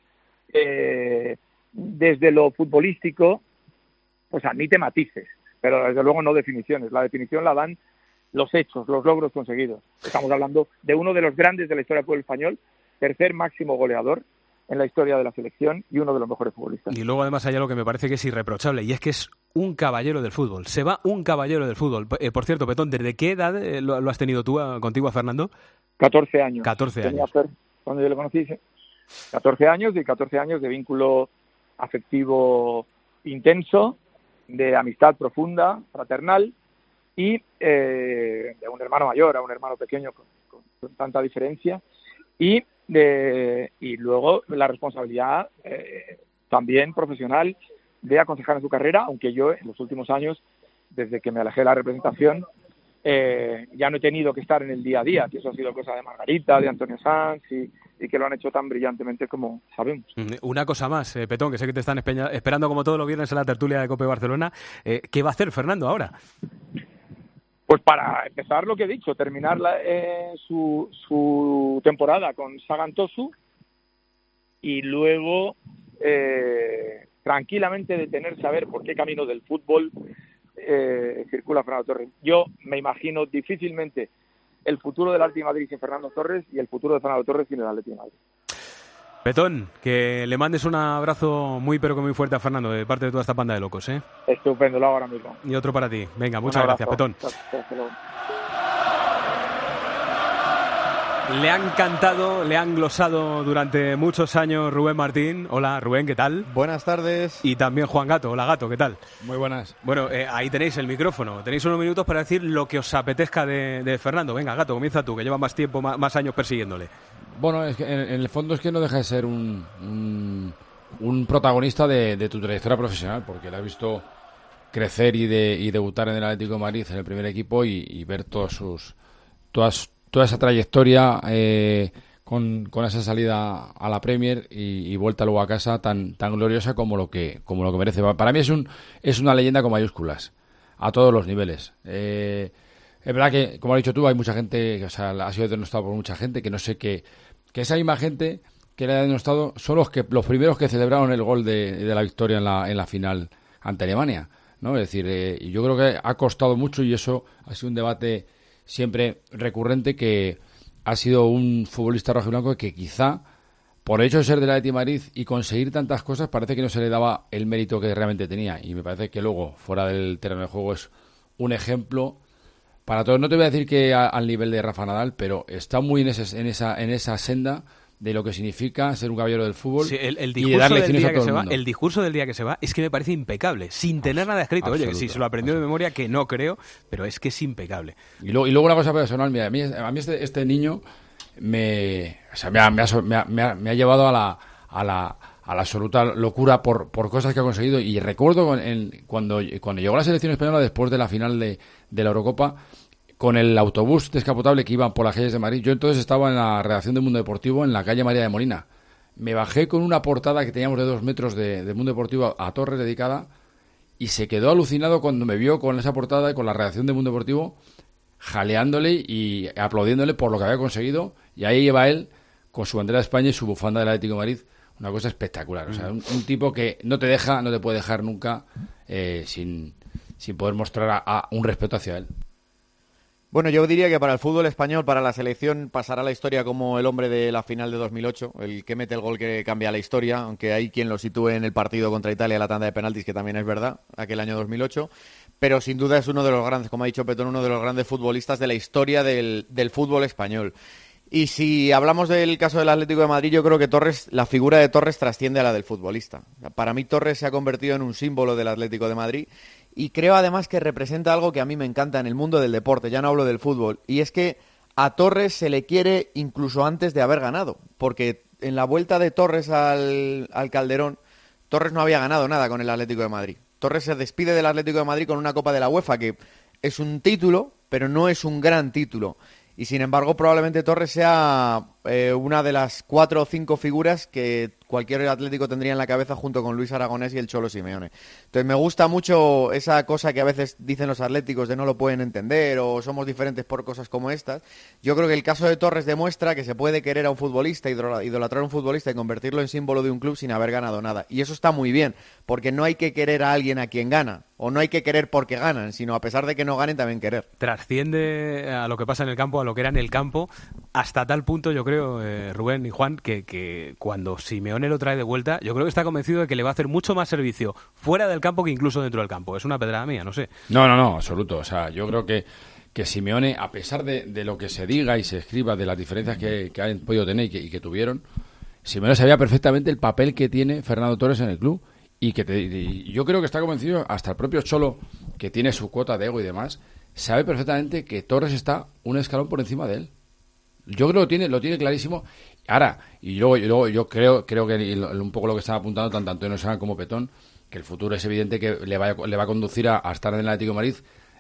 eh, desde lo futbolístico, pues admite matices, pero desde luego no definiciones. La definición la dan los hechos, los logros conseguidos. Estamos hablando de uno de los grandes de la historia del fútbol español, tercer máximo goleador en la historia de la selección y uno de los mejores futbolistas. Y luego además hay algo que me parece que es irreprochable, y es que es un caballero del fútbol. Se va un caballero del fútbol. Eh, por cierto, Petón, ¿desde qué edad eh, lo, lo has tenido tú a, contigo a Fernando? catorce años. catorce Tenía años. Fer, cuando yo le conocí, sí. catorce años y catorce años de vínculo afectivo intenso, de amistad profunda, fraternal, y eh, de un hermano mayor a un hermano pequeño con, con, con tanta diferencia, y de, y luego la responsabilidad eh, también profesional de aconsejar en su carrera, aunque yo en los últimos años, desde que me alejé de la representación, eh, ya no he tenido que estar en el día a día, que eso ha sido cosa de Margarita, de Antonio Sanz y, y que lo han hecho tan brillantemente como sabemos. Una cosa más, eh, Petón, que sé que te están espeña- esperando como todos los viernes en la tertulia de COPE Barcelona. Eh, ¿Qué va a hacer Fernando ahora? Pues para empezar lo que he dicho, terminar la, eh, su, su temporada con Sagan Tosu y luego eh, tranquilamente detenerse a ver por qué camino del fútbol eh, circula Fernando Torres. Yo me imagino difícilmente el futuro del Atlético de Madrid sin Fernando Torres y el futuro de Fernando Torres sin el Atlético de Madrid. Petón, que le mandes un abrazo muy pero que muy fuerte a Fernando de parte de toda esta panda de locos, ¿eh? Estupendo, lo hago ahora mismo. Y otro para ti. Venga, muchas gracias, Petón. Hasta luego. Le han cantado, le han glosado durante muchos años Rubén Martín. Hola, Rubén, ¿qué tal? Buenas tardes. Y también Juan Gato. Hola, Gato, ¿qué tal? Muy buenas. Bueno, eh, ahí tenéis el micrófono. Tenéis unos minutos para decir lo que os apetezca de, de Fernando. Venga, Gato, comienza tú, que lleva más tiempo, más, más años persiguiéndole. Bueno, es que en, en el fondo es que no deja de ser un, un, un protagonista de, de tu trayectoria profesional, porque le has visto crecer y, de, y debutar en el Atlético de Madrid, en el primer equipo, y, y ver todos sus todas toda esa trayectoria eh, con, con esa salida a la Premier y, y vuelta luego a casa tan tan gloriosa como lo que como lo que merece. Para mí es un es una leyenda con mayúsculas a todos los niveles. Eh, es verdad que, como has dicho tú, hay mucha gente, o sea, ha sido denostado por mucha gente, que no sé qué, que esa misma gente que le ha denostado son los que los primeros que celebraron el gol de, de la victoria en la en la final ante Alemania, ¿no? Es decir, eh, yo creo que ha costado mucho y eso ha sido un debate siempre recurrente, que ha sido un futbolista rojiblanco que quizá por el hecho de ser del Atlético de Madrid y conseguir tantas cosas parece que no se le daba el mérito que realmente tenía, y me parece que luego fuera del terreno de juego es un ejemplo para todos. No te voy a decir que a, al nivel de Rafa Nadal, pero está muy en, ese, en esa en esa senda de lo que significa ser un caballero del fútbol. Sí, el, el y de discurso dar del lecciones día a que todo se el va, mundo. el discurso del día que se va es que me parece impecable, sin tener nada escrito. Oye, que sí, se lo aprendió de memoria, que no creo, pero es que es impecable. Y luego, y luego una cosa personal, mira, a mí, a mí este, este niño me, o sea, me, ha, me, ha, me, ha, me, ha, me ha llevado a la, a la, a la absoluta locura por, por cosas que ha conseguido. Y recuerdo en, cuando, cuando llegó a la selección española después de la final de, de la Eurocopa, con el autobús descapotable que iban por las calles de Madrid. Yo entonces estaba en la redacción de Mundo Deportivo en la calle María de Molina. Me bajé con una portada que teníamos de dos metros de, de Mundo Deportivo a, a Torres dedicada, y se quedó alucinado cuando me vio con esa portada y con la redacción de Mundo Deportivo, jaleándole y aplaudiéndole por lo que había conseguido. Y ahí lleva él con su bandera de España y su bufanda del Atlético de Madrid. Una cosa espectacular. O sea, un, un tipo que no te deja, no te puede dejar nunca eh, sin, sin poder mostrar a, a un respeto hacia él. Bueno, yo diría que para el fútbol español, para la selección, pasará la historia como el hombre de la final de dos mil ocho, el que mete el gol que cambia la historia, aunque hay quien lo sitúe en el partido contra Italia, la tanda de penaltis, que también es verdad, aquel año dos mil ocho, pero sin duda es uno de los grandes, como ha dicho Petón, uno de los grandes futbolistas de la historia del, del fútbol español. Y si hablamos del caso del Atlético de Madrid, yo creo que Torres, la figura de Torres trasciende a la del futbolista. Para mí Torres se ha convertido en un símbolo del Atlético de Madrid, y creo además que representa algo que a mí me encanta en el mundo del deporte, ya no hablo del fútbol, y es que a Torres se le quiere incluso antes de haber ganado, porque en la vuelta de Torres al, al Calderón, Torres no había ganado nada con el Atlético de Madrid. Torres se despide del Atlético de Madrid con una Copa de la UEFA, que es un título, pero no es un gran título. Y sin embargo, probablemente Torres sea eh, una de las cuatro o cinco figuras que cualquier atlético tendría en la cabeza junto con Luis Aragonés y el Cholo Simeone. Entonces me gusta mucho esa cosa que a veces dicen los atléticos de no lo pueden entender o somos diferentes por cosas como estas. Yo creo que el caso de Torres demuestra que se puede querer a un futbolista, idolatrar a un futbolista y convertirlo en símbolo de un club sin haber ganado nada. Y eso está muy bien, porque no hay que querer a alguien a quien gana, o no hay que querer porque ganan, sino a pesar de que no ganen también querer. Trasciende a lo que pasa en el campo, a lo que era en el campo, hasta tal punto, yo creo, eh, Rubén y Juan, que, que cuando Simeone lo trae de vuelta, yo creo que está convencido de que le va a hacer mucho más servicio fuera del campo que incluso dentro del campo. Es una pedrada mía, no sé. No, no, no, absoluto. O sea, yo creo que, que Simeone, a pesar de, de lo que se diga y se escriba, de las diferencias que, que han podido tener y que, y que tuvieron, Simeone sabía perfectamente el papel que tiene Fernando Torres en el club. Y que te, y yo creo que está convencido, hasta el propio Cholo, que tiene su cuota de ego y demás, sabe perfectamente que Torres está un escalón por encima de él. Yo creo que lo tiene, lo tiene clarísimo. Ahora, y luego, y luego yo creo creo que un poco lo que están apuntando tanto Antonio Sanz como Petón, que el futuro es evidente que le va a, le va a conducir a, a estar en el Atlético de Madrid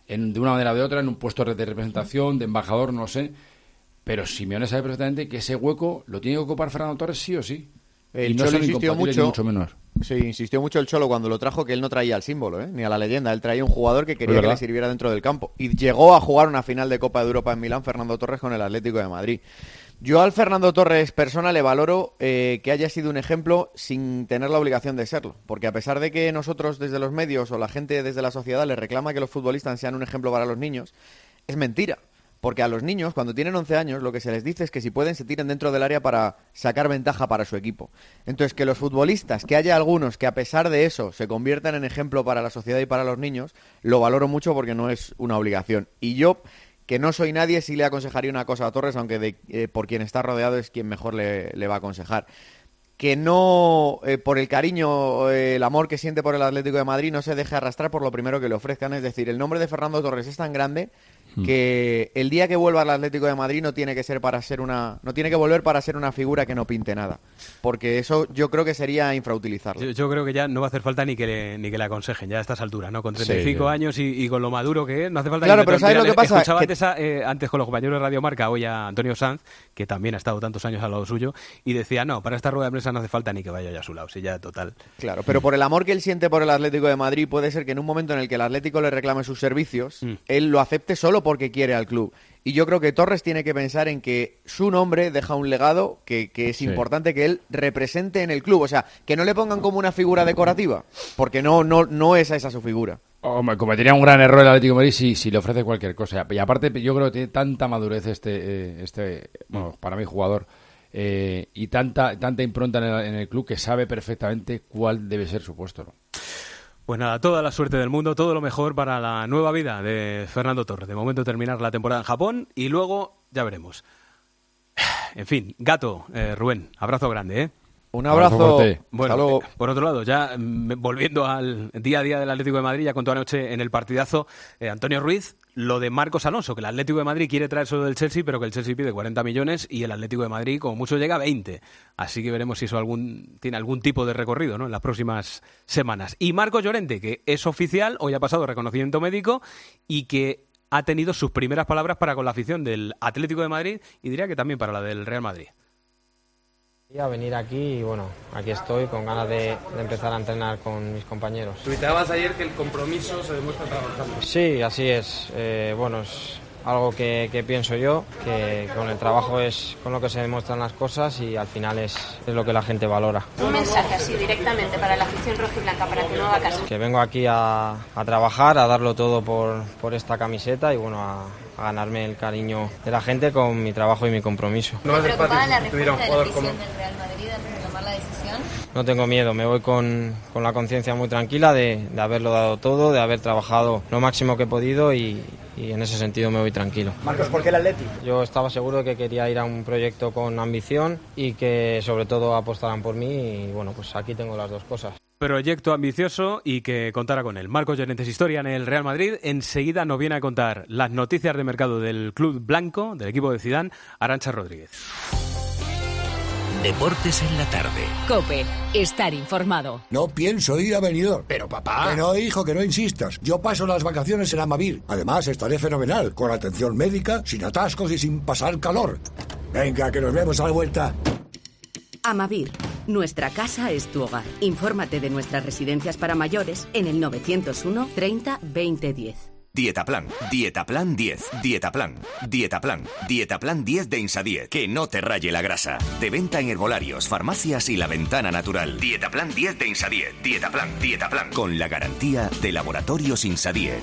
en, de una manera o de otra, en un puesto de representación, de embajador, no sé. Pero Simeone sabe perfectamente que ese hueco lo tiene que ocupar Fernando Torres sí o sí. El y no Cholo son insistió incompatibles mucho, ni mucho menos. Sí, insistió mucho el Cholo cuando lo trajo que él no traía al símbolo, ¿eh? Ni a la leyenda. Él traía un jugador que quería que le sirviera dentro del campo. Y llegó a jugar una final de Copa de Europa en Milán Fernando Torres con el Atlético de Madrid. Yo al Fernando Torres persona le valoro eh, que haya sido un ejemplo sin tener la obligación de serlo. Porque a pesar de que nosotros desde los medios o la gente desde la sociedad le reclama que los futbolistas sean un ejemplo para los niños, es mentira. Porque a los niños, cuando tienen once años, lo que se les dice es que si pueden se tiren dentro del área para sacar ventaja para su equipo. Entonces, que los futbolistas, que haya algunos que a pesar de eso se conviertan en ejemplo para la sociedad y para los niños, lo valoro mucho porque no es una obligación. Y yo, que no soy nadie, sí le aconsejaría una cosa a Torres, aunque de, eh, por quien está rodeado es quien mejor le, le va a aconsejar. Que no, eh, por el cariño, eh, el amor que siente por el Atlético de Madrid, no se deje arrastrar por lo primero que le ofrezcan. Es decir, el nombre de Fernando Torres es tan grande que el día que vuelva al Atlético de Madrid no tiene que ser para ser una, no tiene que volver para ser una figura que no pinte nada, porque eso yo creo que sería infrautilizarlo. Yo, yo creo que ya no va a hacer falta ni que le, ni que le aconsejen ya a estas alturas, ¿no? Con treinta y cinco sí, sí. años y, y con lo maduro que es, no hace falta. Claro, ni pero ¿sabes lo que pasa? Escuchaba que... antes, a, eh, antes con los compañeros de Radio Marca, hoy a Antonio Sanz, que también ha estado tantos años al lado suyo, y decía, no, para esta rueda de prensa no hace falta ni que vaya ya a su lado, si ya total. Claro, pero por el amor que él siente por el Atlético de Madrid, puede ser que en un momento en el que el Atlético le reclame sus servicios, mm. él lo acepte solo porque quiere al club. Y yo creo que Torres tiene que pensar en que su nombre deja un legado que, que es sí. importante que él represente en el club. O sea, que no le pongan como una figura decorativa, porque no, no, no es esa su figura. Hombre, cometería un gran error el Atlético de Madrid si, si le ofrece cualquier cosa. Y aparte, yo creo que tiene tanta madurez este, este bueno, para mí jugador, eh, y tanta, tanta impronta en el, en el club que sabe perfectamente cuál debe ser su puesto, ¿no? Pues nada, toda la suerte del mundo, todo lo mejor para la nueva vida de Fernando Torres. De momento terminar la temporada en Japón y luego ya veremos. En fin, Gato, eh, Rubén, abrazo grande, ¿eh? Un abrazo. Bueno, por otro lado, ya volviendo al día a día del Atlético de Madrid, ya contó anoche en el partidazo eh, Antonio Ruiz, lo de Marcos Alonso, que el Atlético de Madrid quiere traer solo del Chelsea, pero que el Chelsea pide cuarenta millones y el Atlético de Madrid como mucho llega a veinte. Así que veremos si eso algún, tiene algún tipo de recorrido, ¿no?, en las próximas semanas. Y Marcos Llorente, que es oficial, hoy ha pasado reconocimiento médico y que ha tenido sus primeras palabras para con la afición del Atlético de Madrid y diría que también para la del Real Madrid. A venir aquí y bueno, aquí estoy con ganas de, de empezar a entrenar con mis compañeros. Tuiteabas ayer que el compromiso se demuestra trabajando. Sí, así es. Eh, bueno, es algo que, que pienso yo, que con el trabajo es con lo que se demuestran las cosas y al final es, es lo que la gente valora. Un mensaje así directamente para la afición rojiblanca, para tu nueva casa. Que vengo aquí a, a trabajar, a darlo todo por, por esta camiseta y bueno, a, a ganarme el cariño de la gente con mi trabajo y mi compromiso. ¿No es fácil la respuesta un jugador de la afición como... del Real Madrid antes de tomar la decisión? No tengo miedo, me voy con, con la conciencia muy tranquila de, de haberlo dado todo, de haber trabajado lo máximo que he podido y, y en ese sentido me voy tranquilo. Marcos, ¿por qué el Atleti? Yo estaba seguro de que quería ir a un proyecto con ambición y que sobre todo apostaran por mí y bueno, pues aquí tengo las dos cosas. Proyecto ambicioso y que contara con él. Marcos Llorente, historia en el Real Madrid. Enseguida nos viene a contar las noticias de mercado del club blanco, del equipo de Zidane, Arantxa Rodríguez. Deportes en la tarde. COPE. Estar informado. No pienso ir a Benidorm. Pero papá... Que no, hijo, que no insistas. Yo paso las vacaciones en Amavir. Además, estaré fenomenal, con atención médica, sin atascos y sin pasar calor. Venga, que nos vemos a la vuelta. Amavir. Nuestra casa es tu hogar. Infórmate de nuestras residencias para mayores en el novecientos uno treinta veinte diez. Dietaplan, Dietaplan diez, Dietaplan, Dietaplan, Dietaplan diez de Insadiet, que no te raye la grasa. De venta en herbolarios, farmacias y La Ventana Natural. Dietaplan diez de Insadiet, Dietaplan, Dietaplan, con la garantía de Laboratorios Insadiet.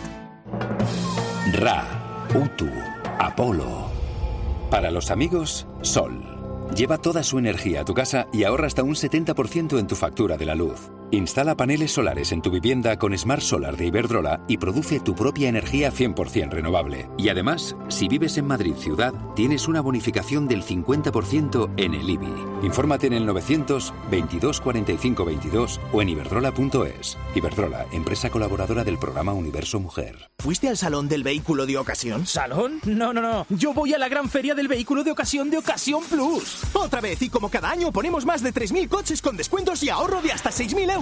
Ra, Utu, Apolo. Para los amigos, Sol. Lleva toda su energía a tu casa y ahorra hasta un setenta por ciento en tu factura de la luz. Instala paneles solares en tu vivienda con Smart Solar de Iberdrola y produce tu propia energía cien por ciento renovable. Y además, si vives en Madrid Ciudad, tienes una bonificación del cincuenta por ciento en el I B I. Infórmate en el novecientos veintidós cuarenta y cinco veintidós o en iberdrola punto es. Iberdrola, empresa colaboradora del programa Universo Mujer. ¿Fuiste al Salón del Vehículo de Ocasión? ¿Salón? No, no, no. Yo voy a la gran feria del vehículo de ocasión de Ocasión Plus. Otra vez, y como cada año ponemos más de tres mil coches con descuentos y ahorro de hasta seis mil euros.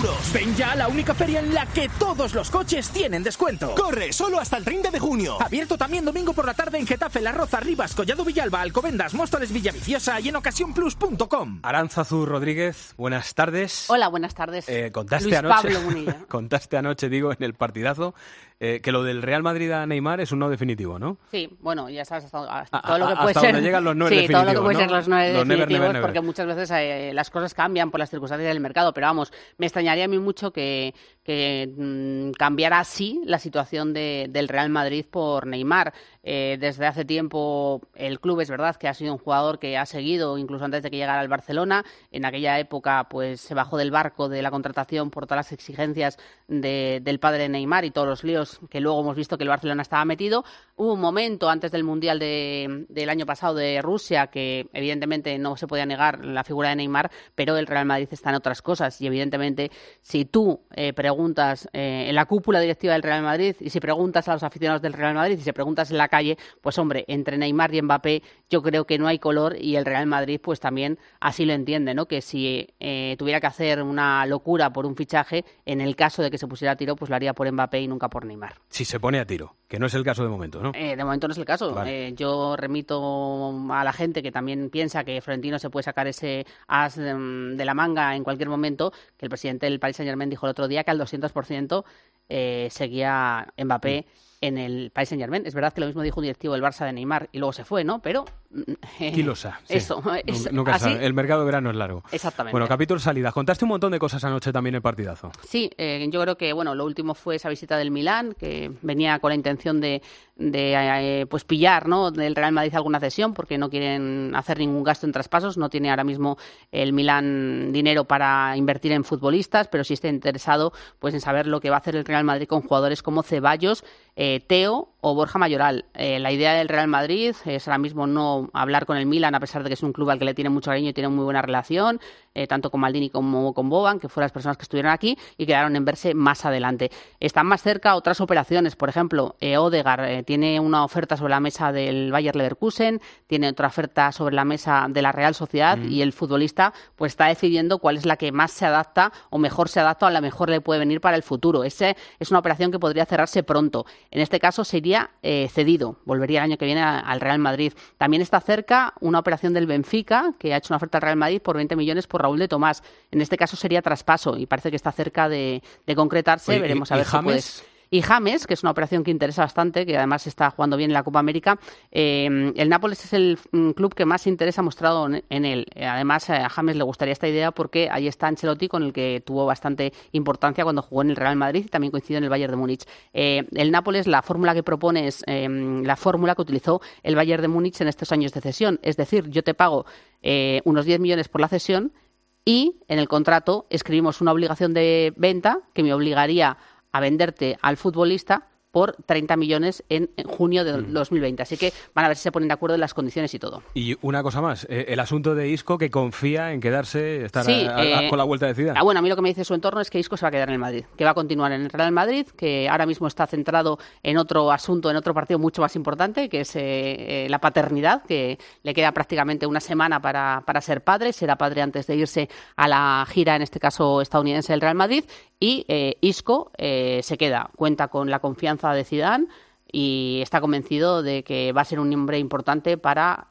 euros. Ven ya a la única feria en la que todos los coches tienen descuento. Corre, solo hasta el treinta de junio. Abierto también domingo por la tarde en Getafe, La Roza, Rivas, Collado Villalba, Alcobendas, Móstoles, Villaviciosa y en ocasión plus punto com. Aránzazu Rodríguez, buenas tardes. Hola, buenas tardes. Eh, contaste Luis anoche, Pablo Munilla. contaste anoche, digo, en el partidazo, eh, que lo del Real Madrid a Neymar es un no definitivo, ¿no? Sí, bueno, ya sabes hasta, hasta A, todo lo que hasta puede donde ser. llegan los no sí, definitivos, todo lo que puede ¿no? ser los no Los definitivos, never, never, porque never. muchas veces eh, las cosas cambian por las circunstancias del mercado, pero vamos, me extrañaría a mí mucho que, que mmm, cambiara así la situación de, del Real Madrid por Neymar. Eh, desde hace tiempo el club es verdad que ha sido un jugador que ha seguido incluso antes de que llegara al Barcelona. En aquella época pues se bajó del barco de la contratación por todas las exigencias de, del padre de Neymar y todos los líos que luego hemos visto que el Barcelona estaba metido. Hubo un momento antes del Mundial de, del año pasado de Rusia que evidentemente no se podía negar la figura de Neymar, pero el Real Madrid está en otras cosas y evidentemente si tú eh, preguntas eh, en la cúpula directiva del Real Madrid y si preguntas a los aficionados del Real Madrid y si preguntas en la calle, pues hombre, entre Neymar y Mbappé yo creo que no hay color y el Real Madrid pues también así lo entiende, ¿no? Que si eh, tuviera que hacer una locura por un fichaje, en el caso de que se pusiera a tiro, pues lo haría por Mbappé y nunca por Neymar. Si se pone a tiro, que no es el caso de momento, ¿no? Eh, de momento no es el caso. Vale. Eh, yo remito a la gente que también piensa que Florentino se puede sacar ese as de, de la manga en cualquier momento, que el presidente del Paris Saint-Germain dijo el otro día que al doscientos por ciento eh, seguía Mbappé en el Paris Saint-Germain. Es verdad que lo mismo dijo un directivo del Barça de Neymar y luego se fue, ¿no? Pero... Eh, Kilosa. Sí. Eso. Es, Nunca así, sabe. El mercado de verano es largo. Exactamente. Bueno, capítulo salidas. Contaste un montón de cosas anoche también en el partidazo. Sí, eh, yo creo que bueno, lo último fue esa visita del Milán, que venía con la intención de, de eh, pues pillar, ¿no?, del Real Madrid alguna cesión, porque no quieren hacer ningún gasto en traspasos. No tiene ahora mismo el Milán dinero para invertir en futbolistas, pero sí está interesado pues en saber lo que va a hacer el Real Madrid con jugadores como Ceballos, eh, Teo o Borja Mayoral. Eh, la idea del Real Madrid es ahora mismo no hablar con el Milan, a pesar de que es un club al que le tiene mucho cariño y tiene muy buena relación, eh, tanto con Maldini como con Boban, que fueron las personas que estuvieron aquí y quedaron en verse más adelante. Están más cerca otras operaciones, por ejemplo, eh, Odegaard eh, tiene una oferta sobre la mesa del Bayer Leverkusen, tiene otra oferta sobre la mesa de la Real Sociedad mm. y el futbolista pues está decidiendo cuál es la que más se adapta o mejor se adapta o a la mejor le puede venir para el futuro. Ese es una operación que podría cerrarse pronto. En este caso sería eh, cedido, volvería el año que viene a, al Real Madrid. También está cerca una operación del Benfica, que ha hecho una oferta al Real Madrid por veinte millones por Raúl de Tomás. En este caso sería traspaso y parece que está cerca de, de concretarse. Oye, Veremos y, a ver y si puede. Y James, que es una operación que interesa bastante, que además está jugando bien en la Copa América. Eh, el Nápoles es el mm, club que más interés ha mostrado en, en él. Eh, además, a James le gustaría esta idea porque ahí está Ancelotti, con el que tuvo bastante importancia cuando jugó en el Real Madrid y también coincidió en el Bayern de Múnich. Eh, el Nápoles, la fórmula que propone es eh, la fórmula que utilizó el Bayern de Múnich en estos años de cesión. Es decir, yo te pago eh, unos diez millones por la cesión y en el contrato escribimos una obligación de venta que me obligaría a venderte al futbolista por treinta millones en, en junio de dos mil veinte. Así que van a ver si se ponen de acuerdo en las condiciones y todo. Y una cosa más, eh, el asunto de Isco, que confía en quedarse, estar sí, a, a, eh, con la vuelta de Zidane. Ah, bueno, a mí lo que me dice su entorno es que Isco se va a quedar en el Madrid, que va a continuar en el Real Madrid, que ahora mismo está centrado en otro asunto, en otro partido mucho más importante, que es eh, eh, la paternidad, que le queda prácticamente una semana para, para ser padre. Será padre antes de irse a la gira, en este caso estadounidense, del Real Madrid. Y eh, Isco eh, se queda, cuenta con la confianza de Zidane y está convencido de que va a ser un hombre importante para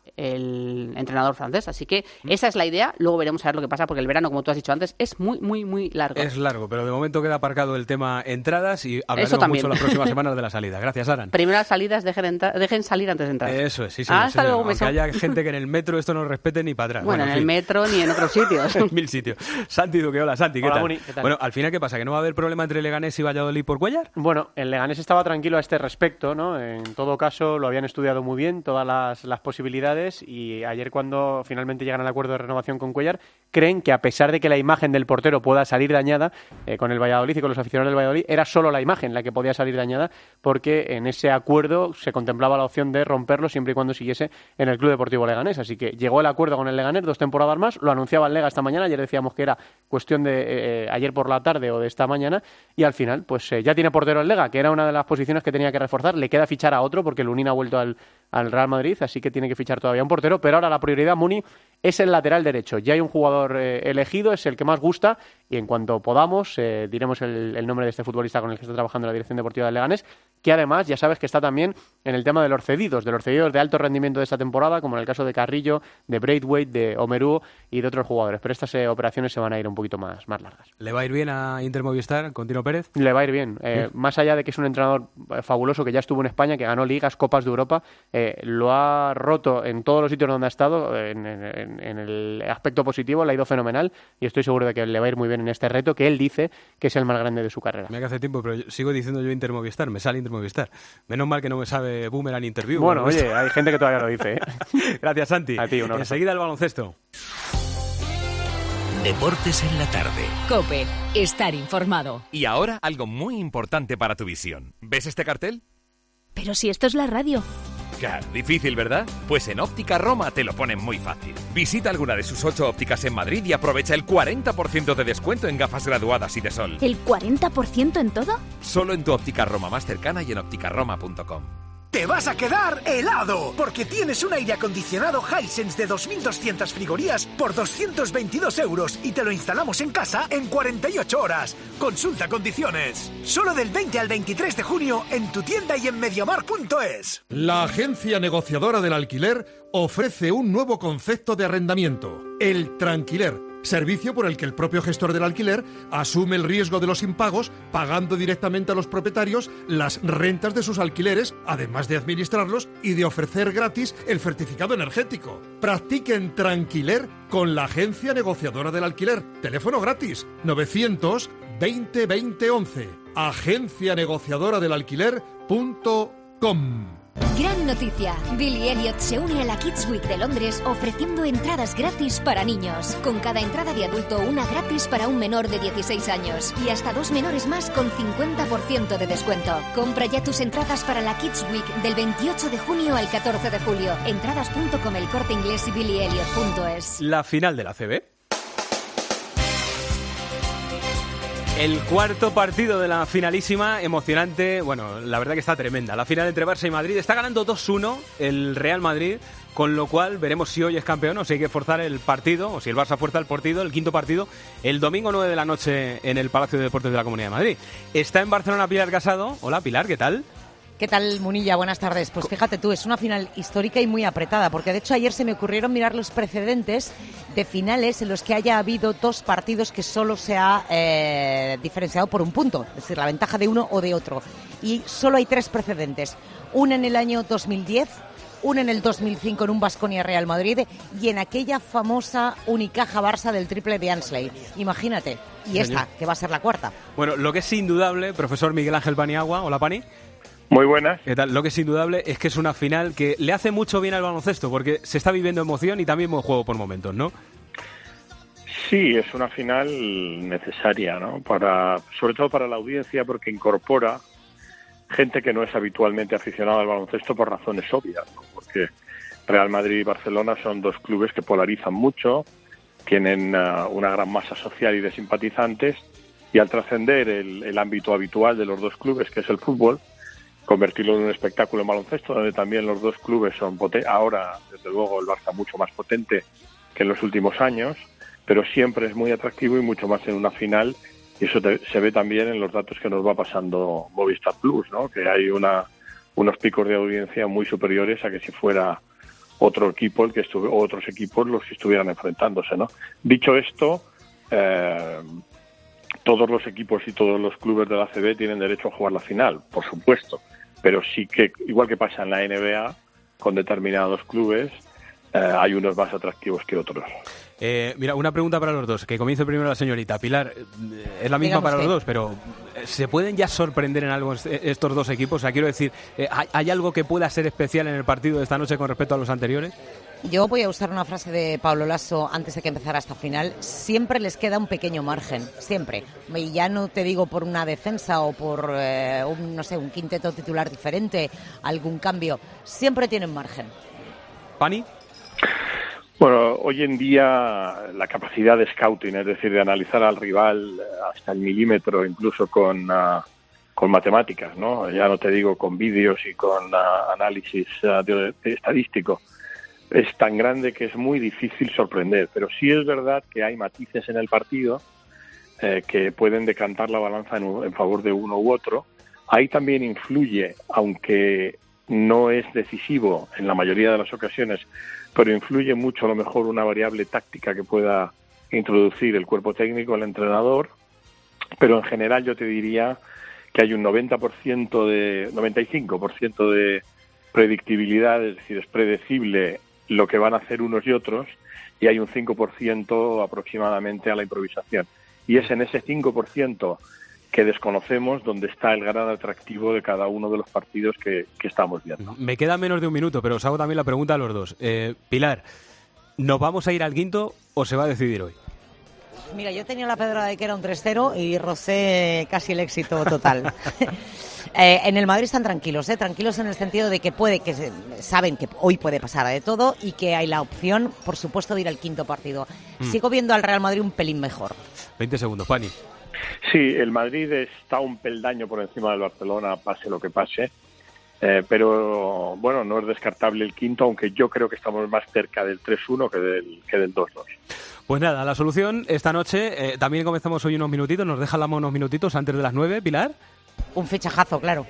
el entrenador francés. Así que esa es la idea. Luego veremos a ver lo que pasa, porque el verano, como tú has dicho antes, es muy, muy, muy largo. Es largo, pero de momento queda aparcado el tema entradas y hablaremos mucho las próximas semanas de la salida. Gracias, Aran. Primeras salidas, dejen, dejen salir antes de entrar. Eso es, sí, señor. Hasta señor. luego, Aunque haya gente que en el metro esto no respete ni para atrás. Bueno, bueno en, en el metro ni en otros sitios. En mil sitios. Santi Duque, hola, Santi, ¿qué, hola, tal? Muni, ¿qué tal? Bueno, al final, ¿qué pasa? ¿Que no va a haber problema entre Leganés y Valladolid por Cuéllar? Bueno, el Leganés estaba tranquilo a este respecto, ¿no? En todo caso, lo habían estudiado muy bien, todas las, las posibilidades, y ayer, cuando finalmente llegan al acuerdo de renovación con Cuéllar, creen que a pesar de que la imagen del portero pueda salir dañada eh, con el Valladolid y con los aficionados del Valladolid, era solo la imagen la que podía salir dañada, porque en ese acuerdo se contemplaba la opción de romperlo siempre y cuando siguiese en el Club Deportivo Leganés. Así que llegó el acuerdo con el Leganés, dos temporadas más, lo anunciaba el Lega esta mañana, ayer decíamos que era cuestión de eh, ayer por la tarde o de esta mañana, y al final pues eh, ya tiene portero el Lega, que era una de las posiciones que tenía que reforzar. Le queda fichar a otro porque el Lunin ha vuelto al, al Real Madrid, así que tiene que fichar todavía todavía un portero, pero ahora la prioridad, Muni, es el lateral derecho. Ya hay un jugador eh, elegido, es el que más gusta, y en cuanto podamos eh, diremos el, el nombre de este futbolista con el que está trabajando la Dirección Deportiva del Leganés, que además ya sabes que está también en el tema de los cedidos, de los cedidos de alto rendimiento de esta temporada, como en el caso de Carrillo, de Braithwaite, de Omeru y de otros jugadores. Pero estas eh, operaciones se van a ir un poquito más, más largas. ¿Le va a ir bien a Inter Movistar con Tino Pérez? Le va a ir bien. Eh, más allá de que es un entrenador fabuloso que ya estuvo en España, que ganó ligas, copas de Europa, eh, lo ha roto en todos los sitios donde ha estado, en, en, en el aspecto positivo, le ha ido fenomenal y estoy seguro de que le va a ir muy bien en este reto que él dice que es el más grande de su carrera. Mira que hace tiempo, pero sigo diciendo yo Inter Movistar, me sale Inter Movistar. Menos mal que no me sabe Boomerang Interview. Bueno, oye, hay gente que todavía lo dice, ¿eh? Gracias, Santi. A ti, un abrazo. Enseguida el baloncesto. Deportes en la tarde. COPE. Estar informado. Y ahora algo muy importante para tu visión. ¿Ves este cartel? Pero si esto es la radio. Claro, difícil, ¿verdad? Pues en Óptica Roma te lo ponen muy fácil. Visita alguna de sus ocho ópticas en Madrid y aprovecha el cuarenta por ciento de descuento en gafas graduadas y de sol. ¿El cuarenta por ciento en todo? Solo en tu Óptica Roma más cercana y en óptica roma punto com. Te vas a quedar helado, porque tienes un aire acondicionado Hisense de dos mil doscientas frigorías por doscientos veintidós euros y te lo instalamos en casa en cuarenta y ocho horas. Consulta condiciones. Solo del veinte al veintitrés de junio en tu tienda y en mediamar punto es. La agencia negociadora del alquiler ofrece un nuevo concepto de arrendamiento, el tranquiler. Servicio por el que el propio gestor del alquiler asume el riesgo de los impagos, pagando directamente a los propietarios las rentas de sus alquileres, además de administrarlos y de ofrecer gratis el certificado energético. Practiquen tranquiler con la agencia negociadora del alquiler. Teléfono gratis novecientos veinte veinte once. agencia negociadora del alquiler punto com. Gran noticia. Billy Elliot se une a la Kids Week de Londres ofreciendo entradas gratis para niños. Con cada entrada de adulto, una gratis para un menor de dieciséis años. Y hasta dos menores más con cincuenta por ciento de descuento. Compra ya tus entradas para la Kids Week del veintiocho de junio al catorce de julio. Entradas punto com, El Corte Inglés y billy elliot punto es. La final de la A C B. El cuarto partido de la finalísima, emocionante, bueno, la verdad que está tremenda. La final entre Barça y Madrid, está ganando dos uno el Real Madrid, con lo cual veremos si hoy es campeón o si hay que forzar el partido, o si el Barça fuerza el partido, el quinto partido, el domingo nueve de la noche en el Palacio de Deportes de la Comunidad de Madrid. Está en Barcelona Pilar Casado. Hola Pilar, ¿qué tal? ¿Qué tal, Munilla? Buenas tardes. Pues fíjate tú, es una final histórica y muy apretada, porque de hecho ayer se me ocurrieron mirar los precedentes de finales en los que haya habido dos partidos que solo se ha eh, diferenciado por un punto, es decir, la ventaja de uno o de otro. Y solo hay tres precedentes. Una en el año dos mil diez, una en el dos mil cinco en un Baskonia-Real Madrid y en aquella famosa Unicaja-Barça del triple de Ansley. Imagínate. Y esta, que va a ser la cuarta. Bueno, lo que es indudable, profesor Miguel Ángel Paniagua, hola Pani. Muy buenas. ¿Qué tal? Lo que es indudable es que es una final que le hace mucho bien al baloncesto, porque se está viviendo emoción y también buen juego por momentos, ¿no? Sí, es una final necesaria, ¿no? Para, sobre todo para la audiencia, porque incorpora gente que no es habitualmente aficionada al baloncesto por razones obvias, ¿no? Porque Real Madrid y Barcelona son dos clubes que polarizan mucho, tienen uh, una gran masa social y de simpatizantes, y al trascender el, el ámbito habitual de los dos clubes, que es el fútbol, convertirlo en un espectáculo en baloncesto, donde también los dos clubes son potentes. Ahora, desde luego, el Barça mucho más potente que en los últimos años, pero siempre es muy atractivo y mucho más en una final, y eso te, se ve también en los datos que nos va pasando Movistar Plus, ¿no? Que hay una unos picos de audiencia muy superiores a que si fuera otro equipo el que estuve, o otros equipos los que estuvieran enfrentándose, ¿no? Dicho esto, eh, todos los equipos y todos los clubes de la A C B tienen derecho a jugar la final, por supuesto, pero sí que, igual que pasa en la N B A, con determinados clubes, eh, hay unos más atractivos que otros. Eh, mira, una pregunta para los dos, que comience primero la señorita. Pilar, es la misma Digamos para que... los dos, pero ¿se pueden ya sorprender en algo estos dos equipos? O sea, quiero decir, ¿hay, ¿hay algo que pueda ser especial en el partido de esta noche con respecto a los anteriores? Yo voy a usar una frase de Pablo Lasso antes de que empezara esta final. Siempre les queda un pequeño margen, siempre. Y ya no te digo por una defensa o por eh, un, no sé, un quinteto titular diferente, algún cambio. Siempre tienen margen. ¿Pani? Bueno, hoy en día la capacidad de scouting, es decir, de analizar al rival hasta el milímetro, incluso con, uh, con matemáticas, ¿no? Ya no te digo con vídeos y con uh, análisis uh, de, de estadístico, es tan grande que es muy difícil sorprender, pero sí es verdad que hay matices en el partido eh, que pueden decantar la balanza en, en favor de uno u otro. Ahí también influye, aunque no es decisivo en la mayoría de las ocasiones, pero influye mucho a lo mejor una variable táctica que pueda introducir el cuerpo técnico, el entrenador, pero en general yo te diría que hay un noventa por ciento de, noventa y cinco por ciento de predictibilidad, es decir, es predecible lo que van a hacer unos y otros, y hay un cinco por ciento aproximadamente a la improvisación. Y es en ese cinco por ciento que desconocemos donde está el gran atractivo de cada uno de los partidos que, que estamos viendo. Me queda menos de un minuto, pero os hago también la pregunta a los dos. Eh, Pilar, ¿nos vamos a ir al quinto o se va a decidir hoy? Mira, yo tenía la pedrada de que era un tres cero y rocé casi el éxito total. eh, en el Madrid están tranquilos, ¿eh? Tranquilos en el sentido de que puede, que se, saben que hoy puede pasar de todo y que hay la opción, por supuesto, de ir al quinto partido. Mm. Sigo viendo al Real Madrid un pelín mejor. veinte segundos, Pani. Sí, el Madrid está un peldaño por encima del Barcelona, pase lo que pase. Eh, pero, bueno, no es descartable el quinto, aunque yo creo que estamos más cerca del tres uno que del, que del dos dos. Pues nada, la solución esta noche, eh, también comenzamos hoy unos minutitos, nos dejan la mano unos minutitos antes de las nueve, Pilar. Un fichajazo, claro.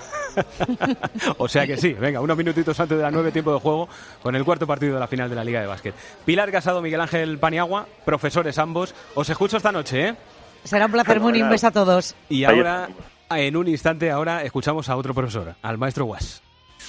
O sea que sí, venga, unos minutitos antes de las nueve, tiempo de juego, con el cuarto partido de la final de la Liga de Básquet. Pilar Casado, Miguel Ángel Paniagua, profesores ambos, os escucho esta noche, ¿eh? Será un placer, Muni, un beso a todos. Y ahora, en un instante, ahora escuchamos a otro profesor, al maestro Guas.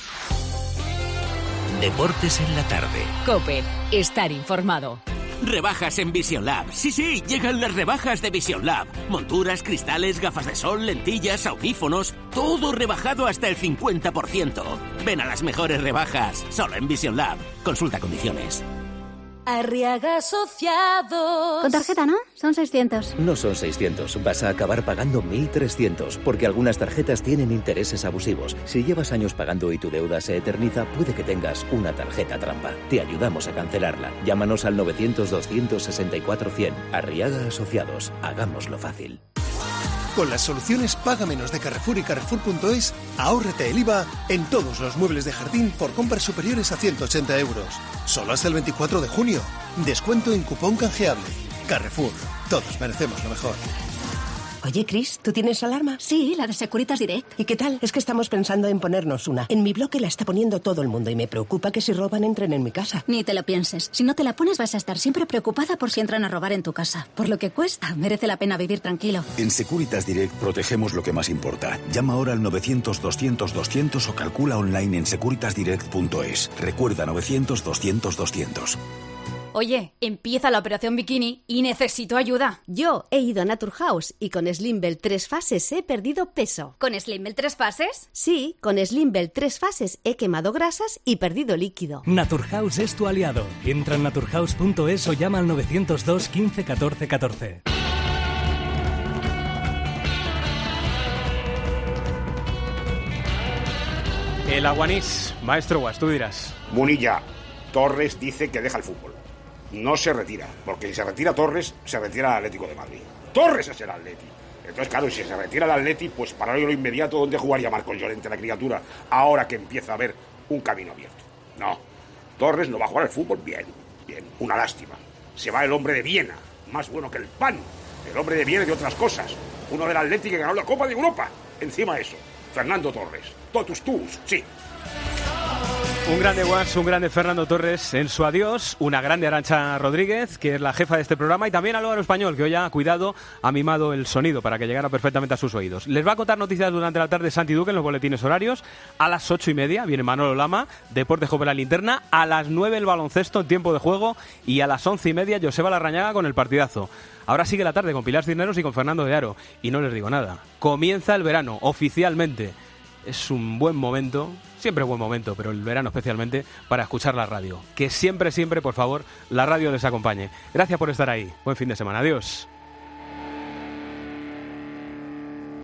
Deportes en la tarde. COPE, estar informado. Rebajas en Vision Lab. Sí, sí, llegan las rebajas de Vision Lab. Monturas, cristales, gafas de sol, lentillas, audífonos, todo rebajado hasta el cincuenta por ciento. Ven a las mejores rebajas, solo en Vision Lab. Consulta condiciones. Arriaga Asociados. Con tarjeta, ¿no? Son seiscientos. No son seiscientos, vas a acabar pagando mil trescientos, porque algunas tarjetas tienen intereses abusivos. Si llevas años pagando y tu deuda se eterniza, puede que tengas una tarjeta trampa. Te ayudamos a cancelarla. Llámanos al novecientos, doscientos sesenta y cuatro, cien. Arriaga Asociados. Hagámoslo fácil. Con las soluciones Paga Menos de Carrefour y Carrefour punto es, ahórrate el I V A en todos los muebles de jardín por compras superiores a ciento ochenta euros. Solo hasta el veinticuatro de junio. Descuento en cupón canjeable. Carrefour. Todos merecemos lo mejor. Oye, Chris, ¿tú tienes alarma? Sí, la de Securitas Direct. ¿Y qué tal? Es que estamos pensando en ponernos una. En mi bloque la está poniendo todo el mundo y me preocupa que si roban entren en mi casa. Ni te lo pienses. Si no te la pones vas a estar siempre preocupada por si entran a robar en tu casa. Por lo que cuesta, merece la pena vivir tranquilo. En Securitas Direct protegemos lo que más importa. Llama ahora al novecientos, doscientos, doscientos o calcula online en securitas direct punto es. Recuerda novecientos, doscientos, doscientos. Oye, empieza la operación bikini y necesito ayuda. Yo he ido a Naturhaus y con Slimbell tres fases he perdido peso. ¿Con Slimbell tres fases? Sí, con Slimbell tres fases he quemado grasas y perdido líquido. Naturhaus es tu aliado. Entra en naturhaus punto es o llama al novecientos dos, quince, catorce, catorce. El Aguanís, maestro Guas, tú dirás. Munilla, Torres dice que deja el fútbol. No se retira, porque si se retira Torres, se retira el Atlético de Madrid. Torres es el Atleti. Entonces, claro, si se retira el Atleti, pues para lo inmediato, ¿dónde jugaría Marcos Llorente, la criatura? Ahora que empieza a haber un camino abierto. No, Torres no va a jugar al fútbol bien, bien, una lástima. Se va el hombre de Viena, más bueno que el pan. El hombre de Viena y de otras cosas. Uno del Atleti que ganó la Copa de Europa. Encima de eso, Fernando Torres. Totus tus, sí. Un grande Guas, un grande Fernando Torres en su adiós, una grande Arantxa Rodríguez, que es la jefa de este programa, y también Álvaro Español, que hoy ha cuidado, ha mimado el sonido para que llegara perfectamente a sus oídos. Les va a contar noticias durante la tarde Santi Duque en los boletines horarios. A las ocho y media viene Manolo Lama, Deportes Joven la Linterna. A las nueve el baloncesto en tiempo de juego. Y a las once y media Joseba Larrañaga con el partidazo. Ahora sigue la tarde con Pilar Cisneros y con Fernando de Aro. Y no les digo nada. Comienza el verano, oficialmente. Es un buen momento, siempre buen momento, pero el verano especialmente, para escuchar la radio. Que siempre, siempre, por favor, la radio les acompañe. Gracias por estar ahí. Buen fin de semana. Adiós.